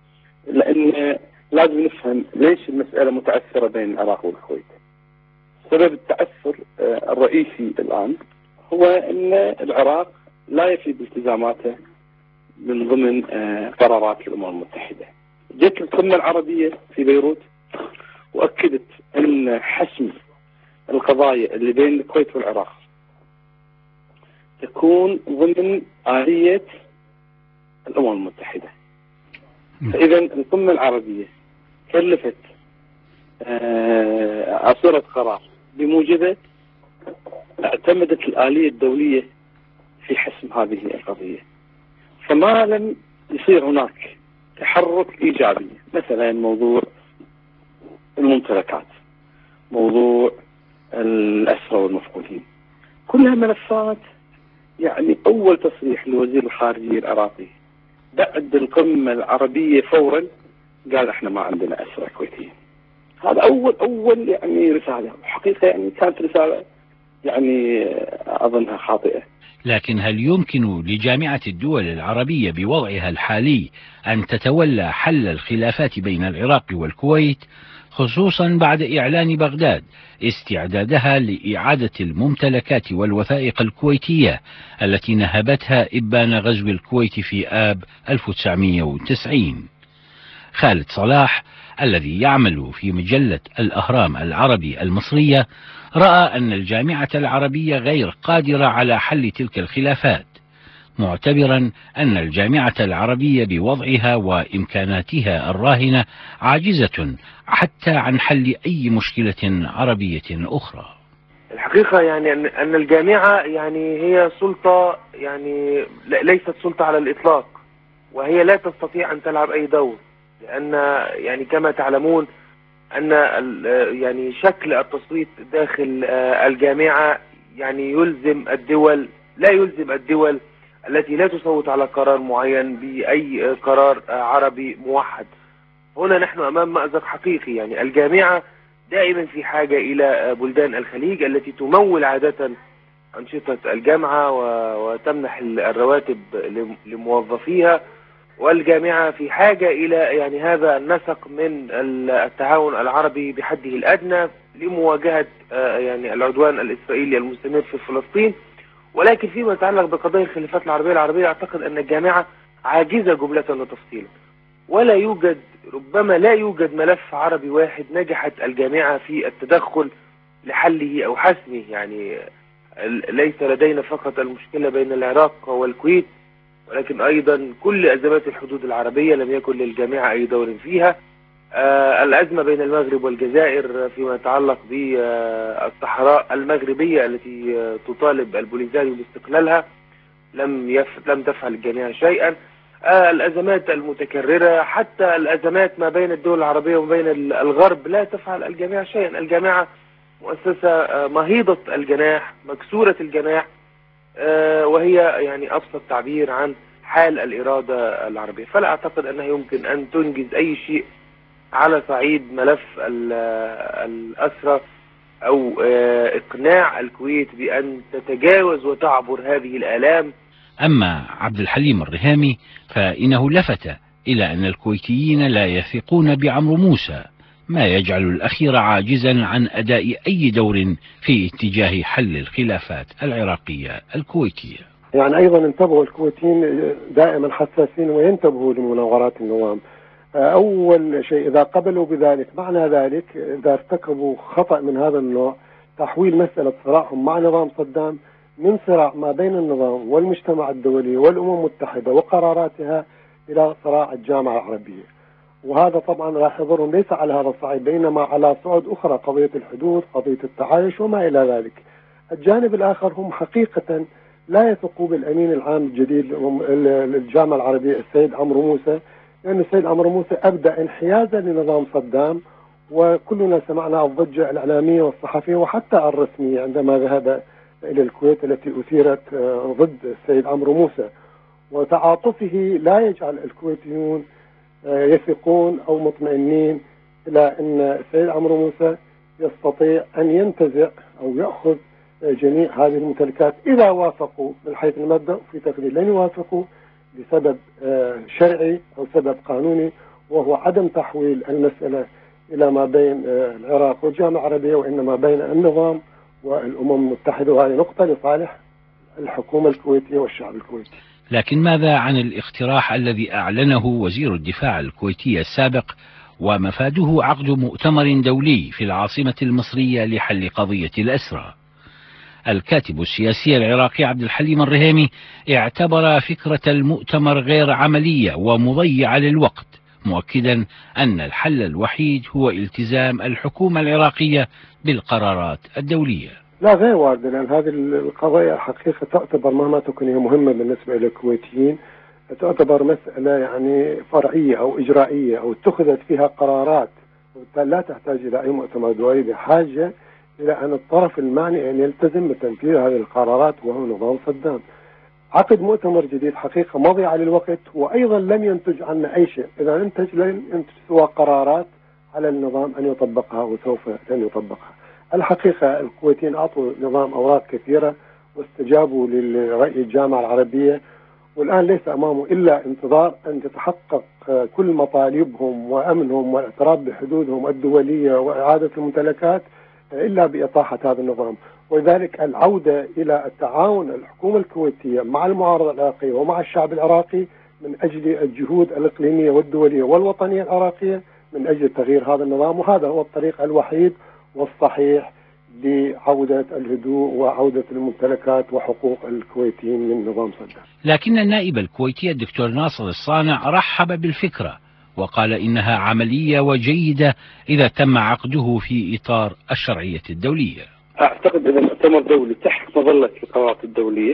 لأن لازم نفهم ليش المسألة متعثرة بين العراق والكويت. سبب التعثر الرئيسي الآن هو أن العراق لا يفي بالتزاماته من ضمن قرارات الأمم المتحدة. جت القمة العربية في بيروت وأكدت أن حسم القضايا اللي بين الكويت والعراق تكون ضمن آلية الأمم المتحدة. فإذا القمة العربية كلفت أصدرت قرار بموجبه اعتمدت الآلية الدولية في حسم هذه القضية، فما لم يصير هناك تحرك إيجابي، مثلا موضوع الممتلكات، موضوع الأسرى والمفقودين، كلها ملفات يعني أول تصريح لوزير الخارجية العراقي بعد القمة العربية فورا قال احنا ما عندنا أسرى كويتيين. هذا أول يعني رسالة، حقيقة يعني كانت رسالة يعني أظنها خاطئة. لكن هل يمكن لجامعة الدول العربية بوضعها الحالي أن تتولى حل الخلافات بين العراق والكويت، خصوصا بعد إعلان بغداد استعدادها لإعادة الممتلكات والوثائق الكويتية التي نهبتها إبان غزو الكويت في آب 1990؟ خالد صلاح الذي يعمل في مجلة الأهرام العربي المصرية رأى أن الجامعة العربية غير قادرة على حل تلك الخلافات، معتبرا أن الجامعة العربية بوضعها وإمكاناتها الراهنة عاجزة حتى عن حل أي مشكلة عربية أخرى. الحقيقة يعني أن الجامعة يعني هي سلطة يعني ليست سلطة على الإطلاق، وهي لا تستطيع أن تلعب أي دور، لأن يعني كما تعلمون أن يعني شكل التصويت داخل الجامعة يعني يلزم الدول، لا يلزم الدول التي لا تصوت على قرار معين بأي قرار عربي موحد. هنا نحن أمام مأزق حقيقي، يعني الجامعة دائما في حاجة إلى بلدان الخليج التي تمول عادة أنشطة الجامعة وتمنح الرواتب لموظفيها، والجامعة في حاجة إلى يعني هذا النسق من التعاون العربي بحده الأدنى لمواجهة يعني العدوان الإسرائيلي المستمر في فلسطين. ولكن فيما يتعلق بقضايا الخلافات العربية أعتقد أن الجامعة عاجزة جملة وتفصيلا، ولا يوجد، ربما لا يوجد ملف عربي واحد نجحت الجامعة في التدخل لحله أو حسمه. يعني ليس لدينا فقط المشكلة بين العراق والكويت، ولكن أيضا كل أزمات الحدود العربية لم يكن للجامعة أي دور فيها. الأزمة بين المغرب والجزائر فيما يتعلق بالصحراء المغربية التي تطالب البوليزاريو باستقلالها لم تفعل الجميع شيئا. الأزمات المتكررة، حتى الأزمات ما بين الدول العربية وبين الغرب لا تفعل الجميع شيئا. الجامعة مؤسسة مهيضة الجناح، مكسورة الجناح، وهي يعني أبسط تعبير عن حال الإرادة العربية. فلا أعتقد أنها يمكن أن تنجز أي شيء على صعيد ملف الأسرى أو إقناع الكويت بأن تتجاوز وتعبر هذه الآلام. أما عبد الحليم الرهامي فإنه لفت إلى أن الكويتيين لا يثقون بعمرو موسى، ما يجعل الأخير عاجزا عن أداء أي دور في اتجاه حل الخلافات العراقية الكويتية. يعني أيضا انتبهوا الكويتيين دائما حساسين وينتبهوا لمناورات النظام. أول شيء إذا قبلوا بذلك، معنى ذلك إذا ارتكبوا خطأ من هذا النوع تحويل مسألة صراعهم مع نظام صدام من صراع ما بين النظام والمجتمع الدولي والأمم المتحدة وقراراتها إلى صراع الجامعة العربية، وهذا طبعا راح يضرهم ليس على هذا الصعيد بينما على صعود أخرى، قضية الحدود، قضية التعايش وما إلى ذلك. الجانب الآخر هم حقيقة لا يثقوا بالأمين العام الجديد للجامعة العربية السيد عمرو موسى، لأن السيد عمرو موسى أبدأ انحيازا لنظام صدام، وكلنا سمعنا الضجة الإعلامية والصحفية وحتى الرسمية عندما ذهب إلى الكويت التي أثيرت ضد السيد عمرو موسى، وتعاطفه لا يجعل الكويتيون يثقون أو مطمئنين إلى أن السيد عمرو موسى يستطيع أن ينتزع أو يأخذ جميع هذه الممتلكات إذا وافقوا من حيث المبدأ. في تقدير لن يوافقوا بسبب شرعي أو سبب قانوني، وهو عدم تحويل المسألة إلى ما بين العراق والجامعة العربية، وإنما بين النظام والأمم المتحدة، وهذه نقطة لصالح الحكومة الكويتية والشعب الكويتي. لكن ماذا عن الاقتراح الذي أعلنه وزير الدفاع الكويتي السابق ومفاده عقد مؤتمر دولي في العاصمة المصرية لحل قضية الأسرى؟ الكاتب السياسي العراقي عبد الحليم الرهامي اعتبر فكرة المؤتمر غير عملية ومضيعة للوقت، مؤكدا أن الحل الوحيد هو التزام الحكومة العراقية بالقرارات الدولية. لا غير وارد، لأن هذه القضايا حقيقة تعتبر مهما تكون هي مهمة بالنسبة للكويتيين، تعتبر مسألة يعني فرعية أو إجرائية أو اتخذت فيها قرارات، وبالتالي لا تحتاج إلى أي مؤتمر دولي، بحاجة إلى أن الطرف المعني أن يلتزم بتنفيذ هذه القرارات وهو نظام صدام. عقد مؤتمر جديد حقيقة مضيعة للوقت، وأيضا لم ينتج عنا أي شيء. إذا انتج لن ينتج سوى قرارات على النظام أن يطبقها وسوف لن يطبقها. الحقيقة الكويتيين أعطوا نظام أوراق كثيرة واستجابوا لرأي الجامعة العربية، والآن ليس أمامه إلا انتظار أن تتحقق كل مطالبهم وأمنهم والاعتراف بحدودهم الدولية وإعادة الممتلكات إلا بإطاحة هذا النظام. ولذلك العودة إلى التعاون الحكومة الكويتية مع المعارضة العراقية ومع الشعب العراقي من أجل الجهود الإقليمية والدولية والوطنية العراقية من أجل تغيير هذا النظام، وهذا هو الطريق الوحيد والصحيح لعودة الهدوء وعودة الممتلكات وحقوق الكويتيين من نظام صدام. لكن النائب الكويتي الدكتور ناصر الصانع رحب بالفكرة وقال إنها عملية وجيدة إذا تم عقده في إطار الشرعية الدولية. أعتقد إذا مؤتمر دولي تحت مظلة القرارات الدولية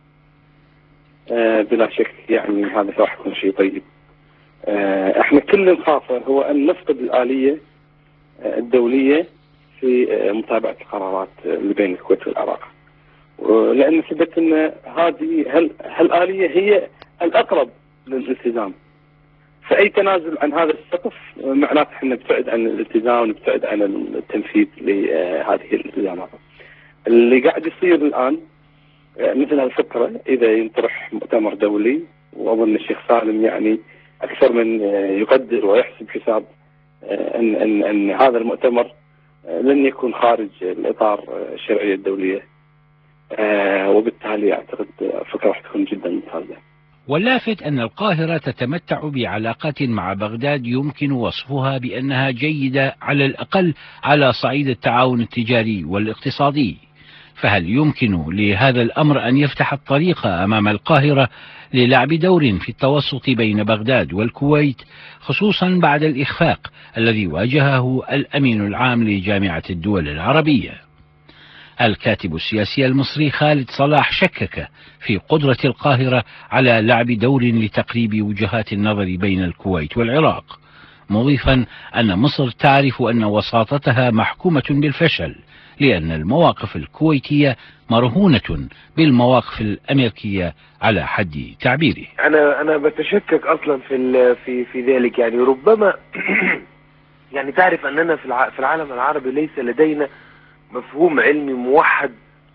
بلا شك يعني هذا راح يكون شيء طيب. احنا كل نخافه هو أن نفقد الآلية الدولية في متابعة القرارات اللي بين الكويت والعراق، لأن ثبت أن هذه هالآلية هي الأقرب للالتزام. فأي تنازل عن هذا السقف معناته احنا نبتعد عن الالتزام ونبتعد عن التنفيذ لهذه الالتزامات. اللي قاعد يصير الآن مثل هالفكرة إذا ينطرح مؤتمر دولي، وأظن الشيخ سالم يعني أكثر من يقدر ويحسب حساب أن هذا المؤتمر لن يكون خارج الإطار الشرعية الدولية، وبالتالي أعتقد فكرة راح تكون جدا ممتازة. واللافت أن القاهرة تتمتع بعلاقات مع بغداد يمكن وصفها بأنها جيدة على الأقل على صعيد التعاون التجاري والاقتصادي، فهل يمكن لهذا الأمر أن يفتح الطريق أمام القاهرة للعب دور في التوسط بين بغداد والكويت، خصوصا بعد الإخفاق الذي واجهه الأمين العام لجامعة الدول العربية؟ الكاتب السياسي المصري خالد صلاح شكك في قدرة القاهرة على لعب دور لتقريب وجهات النظر بين الكويت والعراق، مضيفا أن مصر تعرف أن وساطتها محكومة بالفشل، لأن المواقف الكويتية مرهونة بالمواقف الأمريكية على حد تعبيره. أنا بتشكك أصلا في ذلك، يعني ربما يعني تعرف أننا في العالم العربي ليس لدينا مفهوم علمي موحد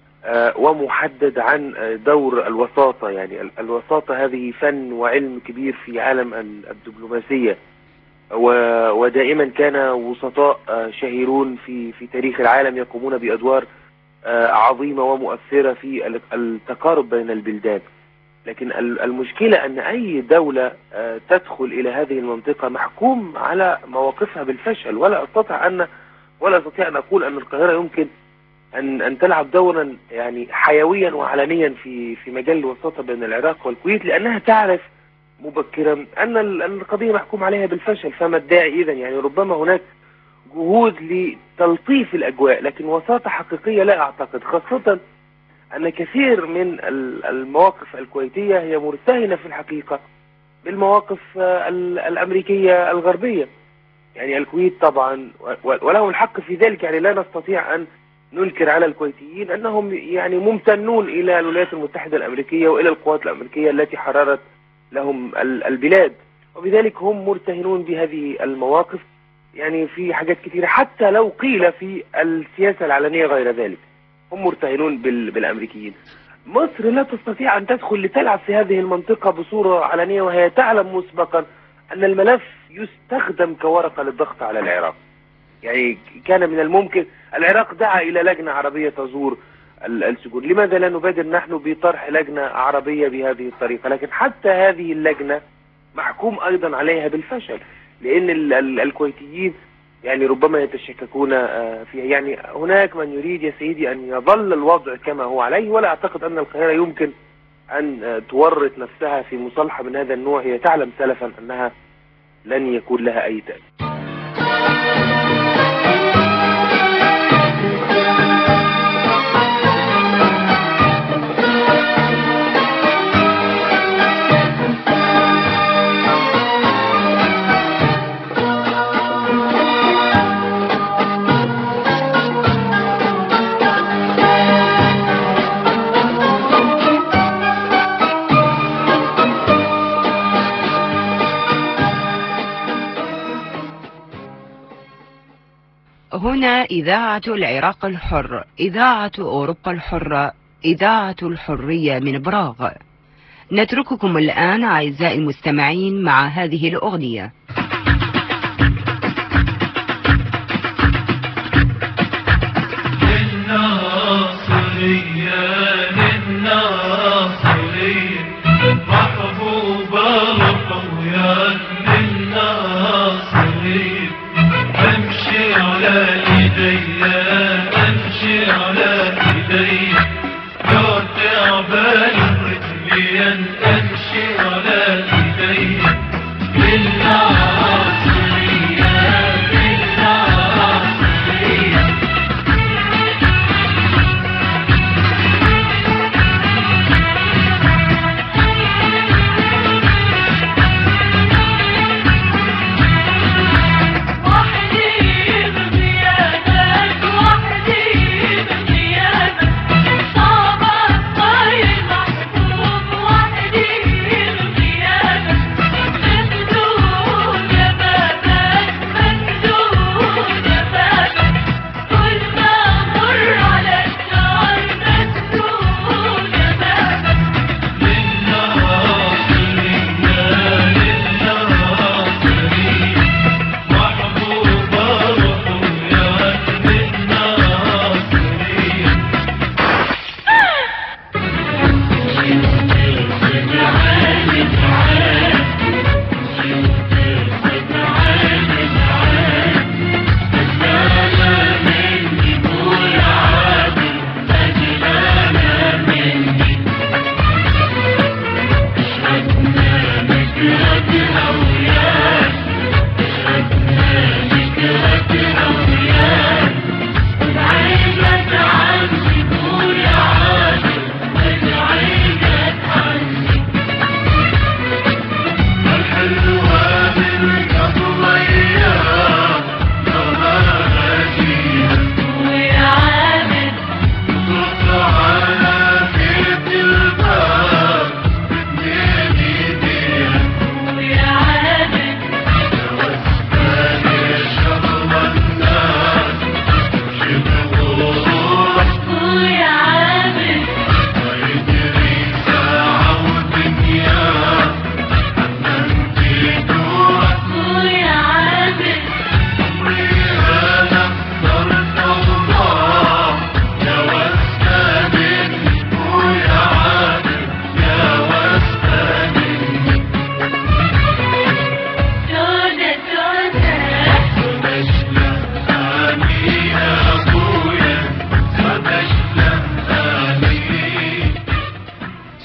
ومحدد عن دور الوساطة. يعني الوساطة هذه فن وعلم كبير في عالم الدبلوماسية، ودائما كان وسطاء شهيرون في تاريخ العالم يقومون بأدوار عظيمة ومؤثرة في التقارب بين البلدان. لكن المشكلة أن أي دولة تدخل إلى هذه المنطقة محكوم على مواقفها بالفشل، ولا أستطيع أن أقول أن القاهرة يمكن أن تلعب دورا يعني حيويا وعلنيا في مجال الوساطة بين العراق والكويت، لأنها تعرف مبكرا أن القضية محكوم عليها بالفشل. فما الداعي إذن؟ يعني ربما هناك جهود لتلطيف الأجواء، لكن وساطة حقيقية لا أعتقد، خاصة أن كثير من المواقف الكويتية هي مرتهنة في الحقيقة بالمواقف الأمريكية الغربية. يعني الكويت طبعا ولهم الحق في ذلك، يعني لا نستطيع أن ننكر على الكويتيين أنهم يعني ممتنون إلى الولايات المتحدة الأمريكية وإلى القوات الأمريكية التي حررت لهم البلاد، وبذلك هم مرتهنون بهذه المواقف يعني في حاجات كثيرة، حتى لو قيل في السياسة العلنية غير ذلك هم مرتهنون بالأمريكيين. مصر لا تستطيع أن تدخل لتلعب في هذه المنطقة بصورة علنية وهي تعلم مسبقا أن الملف يستخدم كورقة للضغط على العراق. يعني كان من الممكن، العراق دعا إلى لجنة عربية تزور السجون، لماذا لا نبادر نحن بطرح لجنة عربية بهذه الطريقة؟ لكن حتى هذه اللجنة محكوم أيضا عليها بالفشل، لأن الكويتيين يعني ربما يتشككون فيها. يعني هناك من يريد يا سيدي أن يظل الوضع كما هو عليه، ولا أعتقد أن القاهرة يمكن أن تورط نفسها في مصالحة من هذا النوع. هي تعلم سلفا أنها لن يكون لها أي تأثير. هنا إذاعة العراق الحر، إذاعة أوروبا الحرة، إذاعة الحرية من براغ. نترككم الآن أعزائي المستمعين مع هذه الأغنية. أمشي على إيدي بالله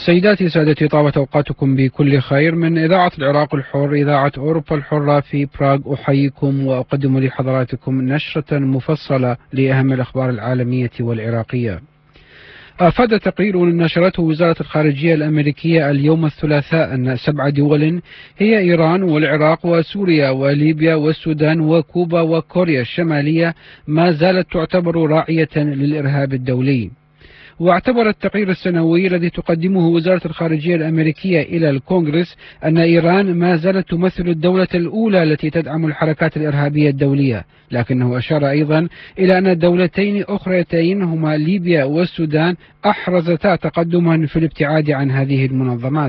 سيداتي سادتي، طابت أوقاتكم بكل خير. من إذاعة العراق الحر، إذاعة أوروبا الحرة في براغ، أحييكم وأقدم لحضراتكم نشرة مفصلة لأهم الأخبار العالمية والعراقية. أفاد تقرير نشرته وزارة الخارجية الأمريكية اليوم الثلاثاء أن 7 دول هي إيران والعراق وسوريا وليبيا والسودان وكوبا وكوريا الشمالية ما زالت تعتبر راعية للإرهاب الدولي. واعتبر التقرير السنوي الذي تقدمه وزارة الخارجية الأمريكية إلى الكونغرس أن إيران ما زالت تمثل الدولة الأولى التي تدعم الحركات الإرهابية الدولية، لكنه أشار أيضا إلى أن دولتين أخريتين هما ليبيا والسودان أحرزتا تقدما في الابتعاد عن هذه المنظمات.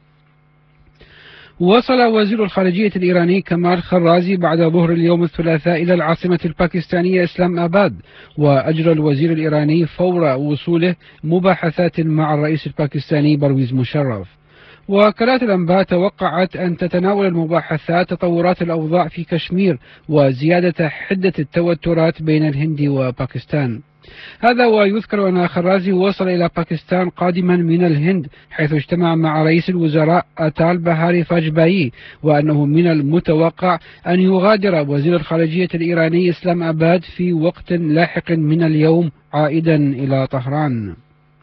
وصل وزير الخارجية الإيراني كمال خرازي بعد ظهر اليوم الثلاثاء إلى العاصمة الباكستانية إسلام آباد، وأجرى الوزير الإيراني فور وصوله مباحثات مع الرئيس الباكستاني برويز مشرف. وكالات الأنباء توقعت أن تتناول المباحثات تطورات الأوضاع في كشمير وزيادة حدة التوترات بين الهند وباكستان. هذا ويذكر أن خرازي وصل إلى باكستان قادما من الهند، حيث اجتمع مع رئيس الوزراء أتال بهاري فاجبايي، وأنه من المتوقع أن يغادر وزير الخارجية الإيراني إسلام آباد في وقت لاحق من اليوم عائدا إلى طهران.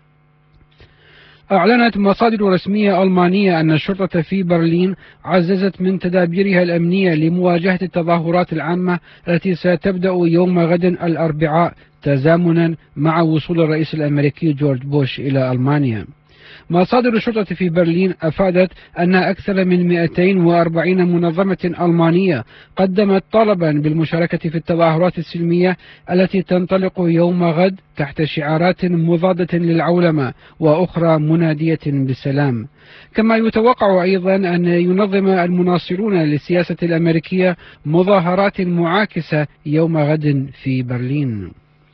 أعلنت مصادر رسمية ألمانية أن الشرطة في برلين عززت من تدابيرها الأمنية لمواجهة التظاهرات العامة التي ستبدأ يوم غد الأربعاء تزامنا مع وصول الرئيس الأمريكي جورج بوش إلى ألمانيا. مصادر الشرطة في برلين أفادت أن أكثر من 240 منظمة ألمانية قدمت طلبا بالمشاركة في التظاهرات السلمية التي تنطلق يوم غد تحت شعارات مضادة للعولمة وأخرى منادية بالسلام. كما يتوقع أيضا أن ينظم المناصرون للسياسة الأمريكية مظاهرات معاكسة يوم غد في برلين.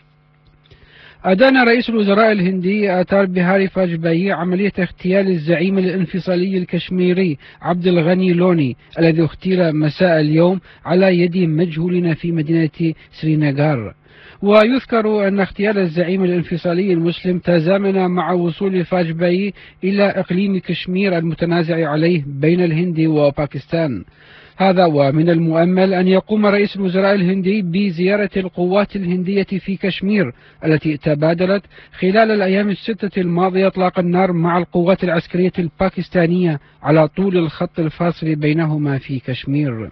أدان رئيس الوزراء الهندي أتال بهاري فاجبايي عملية اغتيال الزعيم الانفصالي الكشميري عبد الغني لوني الذي اغتيل مساء اليوم على يد مجهولين في مدينة سرينغار. ويذكر أن اغتيال الزعيم الانفصالي المسلم تزامن مع وصول فاجبايي إلى إقليم كشمير المتنازع عليه بين الهند وباكستان. هذا ومن المؤمل أن يقوم رئيس الوزراء الهندي بزيارة القوات الهندية في كشمير التي تبادلت خلال الأيام الستة الماضية إطلاق النار مع القوات العسكرية الباكستانية على طول الخط الفاصل بينهما في كشمير.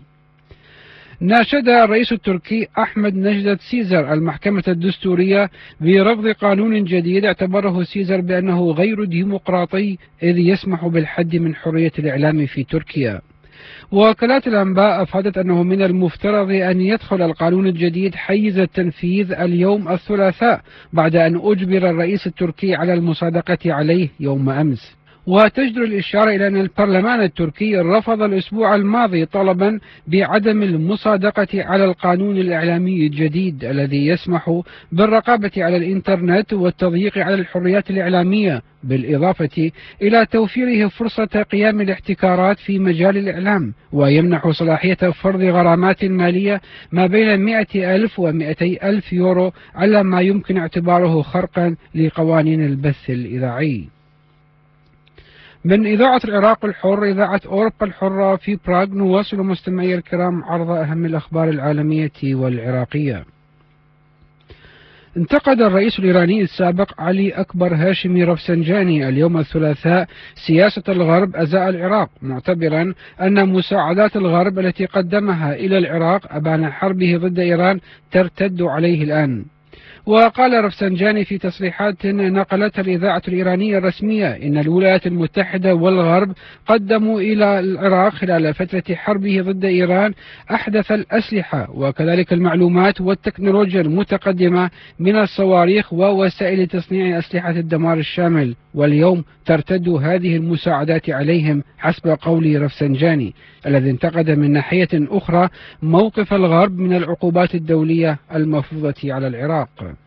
ناشد الرئيس التركي أحمد نجدة سيزر المحكمة الدستورية برفض قانون جديد اعتبره سيزر بأنه غير ديمقراطي إذ يسمح بالحد من حرية الإعلام في تركيا. وكالات الأنباء أفادت أنه من المفترض أن يدخل القانون الجديد حيز التنفيذ اليوم الثلاثاء بعد أن أجبر الرئيس التركي على المصادقة عليه يوم أمس. وتجدر الإشارة إلى أن البرلمان التركي رفض الأسبوع الماضي طلبا بعدم المصادقة على القانون الإعلامي الجديد الذي يسمح بالرقابة على الإنترنت والتضييق على الحريات الإعلامية، بالإضافة إلى توفيره فرصة قيام الاحتكارات في مجال الإعلام، ويمنح صلاحية فرض غرامات مالية ما بين 100,000 و200,000 يورو على ما يمكن اعتباره خرقا لقوانين البث الإذاعي. من إذاعة العراق الحر، إذاعة أوروبا الحرة في براغ، نواصل مستمعي الكرام عرض أهم الأخبار العالمية والعراقية. انتقد الرئيس الإيراني السابق علي أكبر هاشمي رفسنجاني اليوم الثلاثاء سياسة الغرب أزاء العراق، معتبرا أن مساعدات الغرب التي قدمها إلى العراق أبان حربه ضد إيران ترتد عليه الآن. وقال رفسنجاني في تصريحات نقلتها الإذاعة الإيرانية الرسمية إن الولايات المتحدة والغرب قدموا إلى العراق خلال فترة حربه ضد إيران أحدث الأسلحة وكذلك المعلومات والتكنولوجيا المتقدمة من الصواريخ ووسائل تصنيع أسلحة الدمار الشامل، واليوم ترتد هذه المساعدات عليهم حسب قول رفسنجاني الذي انتقد من ناحية أخرى موقف الغرب من العقوبات الدولية المفروضة على العراق.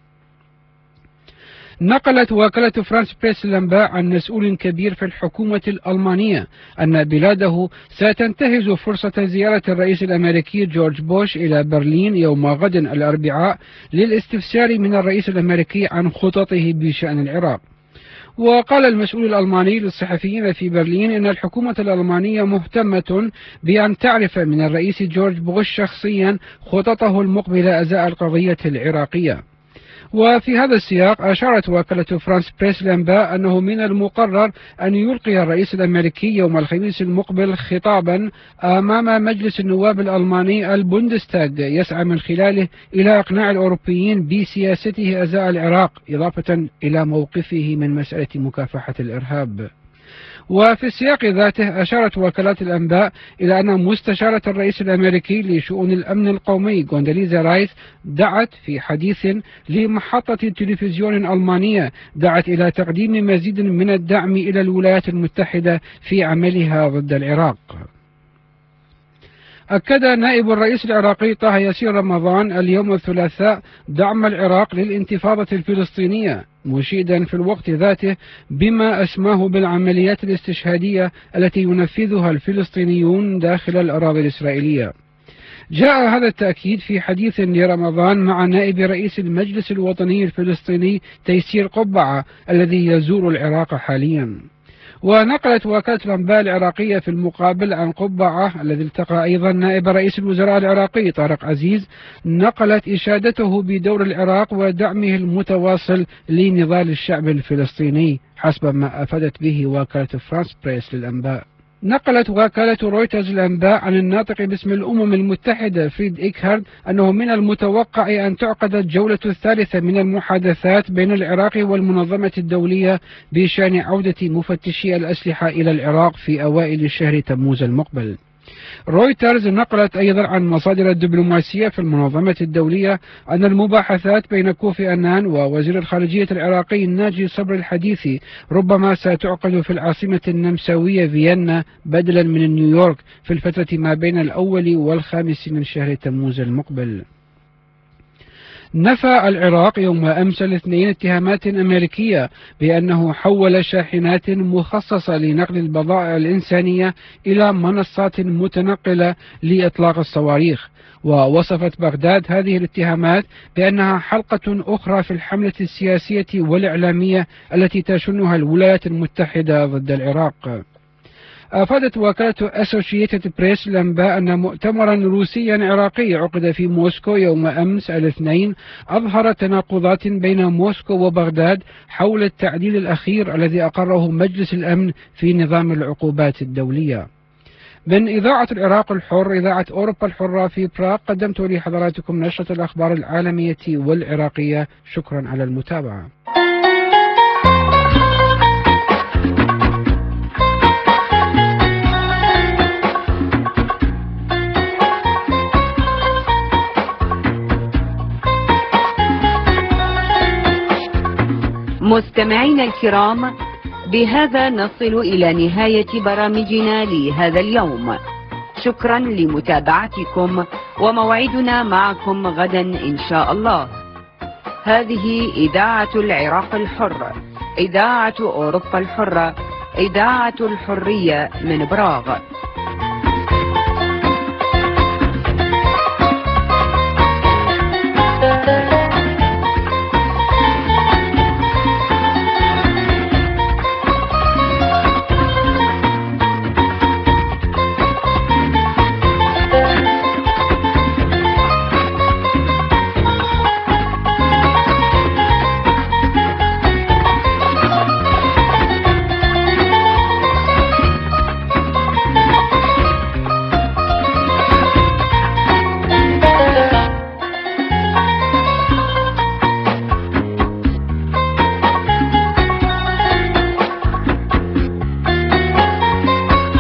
نقلت وكالة فرانس بريس الأنباء عن مسؤول كبير في الحكومة الألمانية أن بلاده ستنتهز فرصة زيارة الرئيس الأمريكي جورج بوش إلى برلين يوم غد الأربعاء للاستفسار من الرئيس الأمريكي عن خططه بشأن العراق. وقال المسؤول الألماني للصحفيين في برلين إن الحكومة الألمانية مهتمة بأن تعرف من الرئيس جورج بوش شخصيا خططه المقبلة أزاء القضية العراقية. وفي هذا السياق أشارت وكالة فرانس بريس الأنباء أنه من المقرر أن يلقي الرئيس الأمريكي يوم الخميس المقبل خطابا أمام مجلس النواب الألماني البوندستاغ يسعى من خلاله إلى إقناع الأوروبيين بسياسته أزاء العراق، إضافة إلى موقفه من مسألة مكافحة الإرهاب. وفي السياق ذاته أشارت وكالات الأنباء إلى أن مستشارة الرئيس الأمريكي لشؤون الأمن القومي كونداليزا رايس دعت في حديث لمحطة تلفزيون ألمانية إلى تقديم مزيد من الدعم إلى الولايات المتحدة في عملها ضد العراق. أكد نائب الرئيس العراقي طه ياسين رمضان اليوم الثلاثاء دعم العراق للانتفاضة الفلسطينية، مشيدا في الوقت ذاته بما أسماه بالعمليات الاستشهادية التي ينفذها الفلسطينيون داخل الأراضي الإسرائيلية. جاء هذا التأكيد في حديث لرمضان مع نائب رئيس المجلس الوطني الفلسطيني تيسير قبعة الذي يزور العراق حاليا. ونقلت وكالة الأنباء العراقية في المقابل عن قبعة الذي التقى أيضا نائب رئيس الوزراء العراقي طارق عزيز، نقلت إشادته بدور العراق ودعمه المتواصل لنضال الشعب الفلسطيني حسب ما أفادت به وكالة فرانس بريس للأنباء. نقلت وكالة رويترز الأنباء عن الناطق باسم الأمم المتحدة فريد إيكهارد أنه من المتوقع أن تعقد الجولة الثالثة من المحادثات بين العراق والمنظمة الدولية بشأن عودة مفتشي الأسلحة إلى العراق في أوائل شهر تموز المقبل. رويترز نقلت أيضا عن مصادر الدبلوماسية في المنظمة الدولية أن المباحثات بين كوفي أنان ووزير الخارجية العراقي الناجي صبر الحديثي ربما ستعقد في العاصمة النمساوية فيينا بدلا من نيويورك في الفترة ما بين الأول والخامس من شهر تموز المقبل. نفى العراق يوم أمس الاثنين اتهامات أمريكية بأنه حول شاحنات مخصصة لنقل البضائع الإنسانية إلى منصات متنقلة لإطلاق الصواريخ. ووصفت بغداد هذه الاتهامات بأنها حلقة أخرى في الحملة السياسية والإعلامية التي تشنها الولايات المتحدة ضد العراق. أفادت وكالة أسوشيتد بريس الأنباء أن مؤتمرا روسيا عراقي عقد في موسكو يوم أمس الاثنين أظهر تناقضات بين موسكو وبغداد حول التعديل الأخير الذي أقره مجلس الأمن في نظام العقوبات الدولية. من إذاعة العراق الحر، إذاعة أوروبا الحرة في براغ، قدمت لحضراتكم نشرة الأخبار العالمية والعراقية. شكرا على المتابعة. مستمعينا الكرام، بهذا نصل إلى نهاية برامجنا لهذا اليوم. شكرا لمتابعتكم، وموعدنا معكم غدا إن شاء الله. هذه إذاعة العراق الحر، إذاعة أوروبا الحرة، إذاعة الحرية من براغ.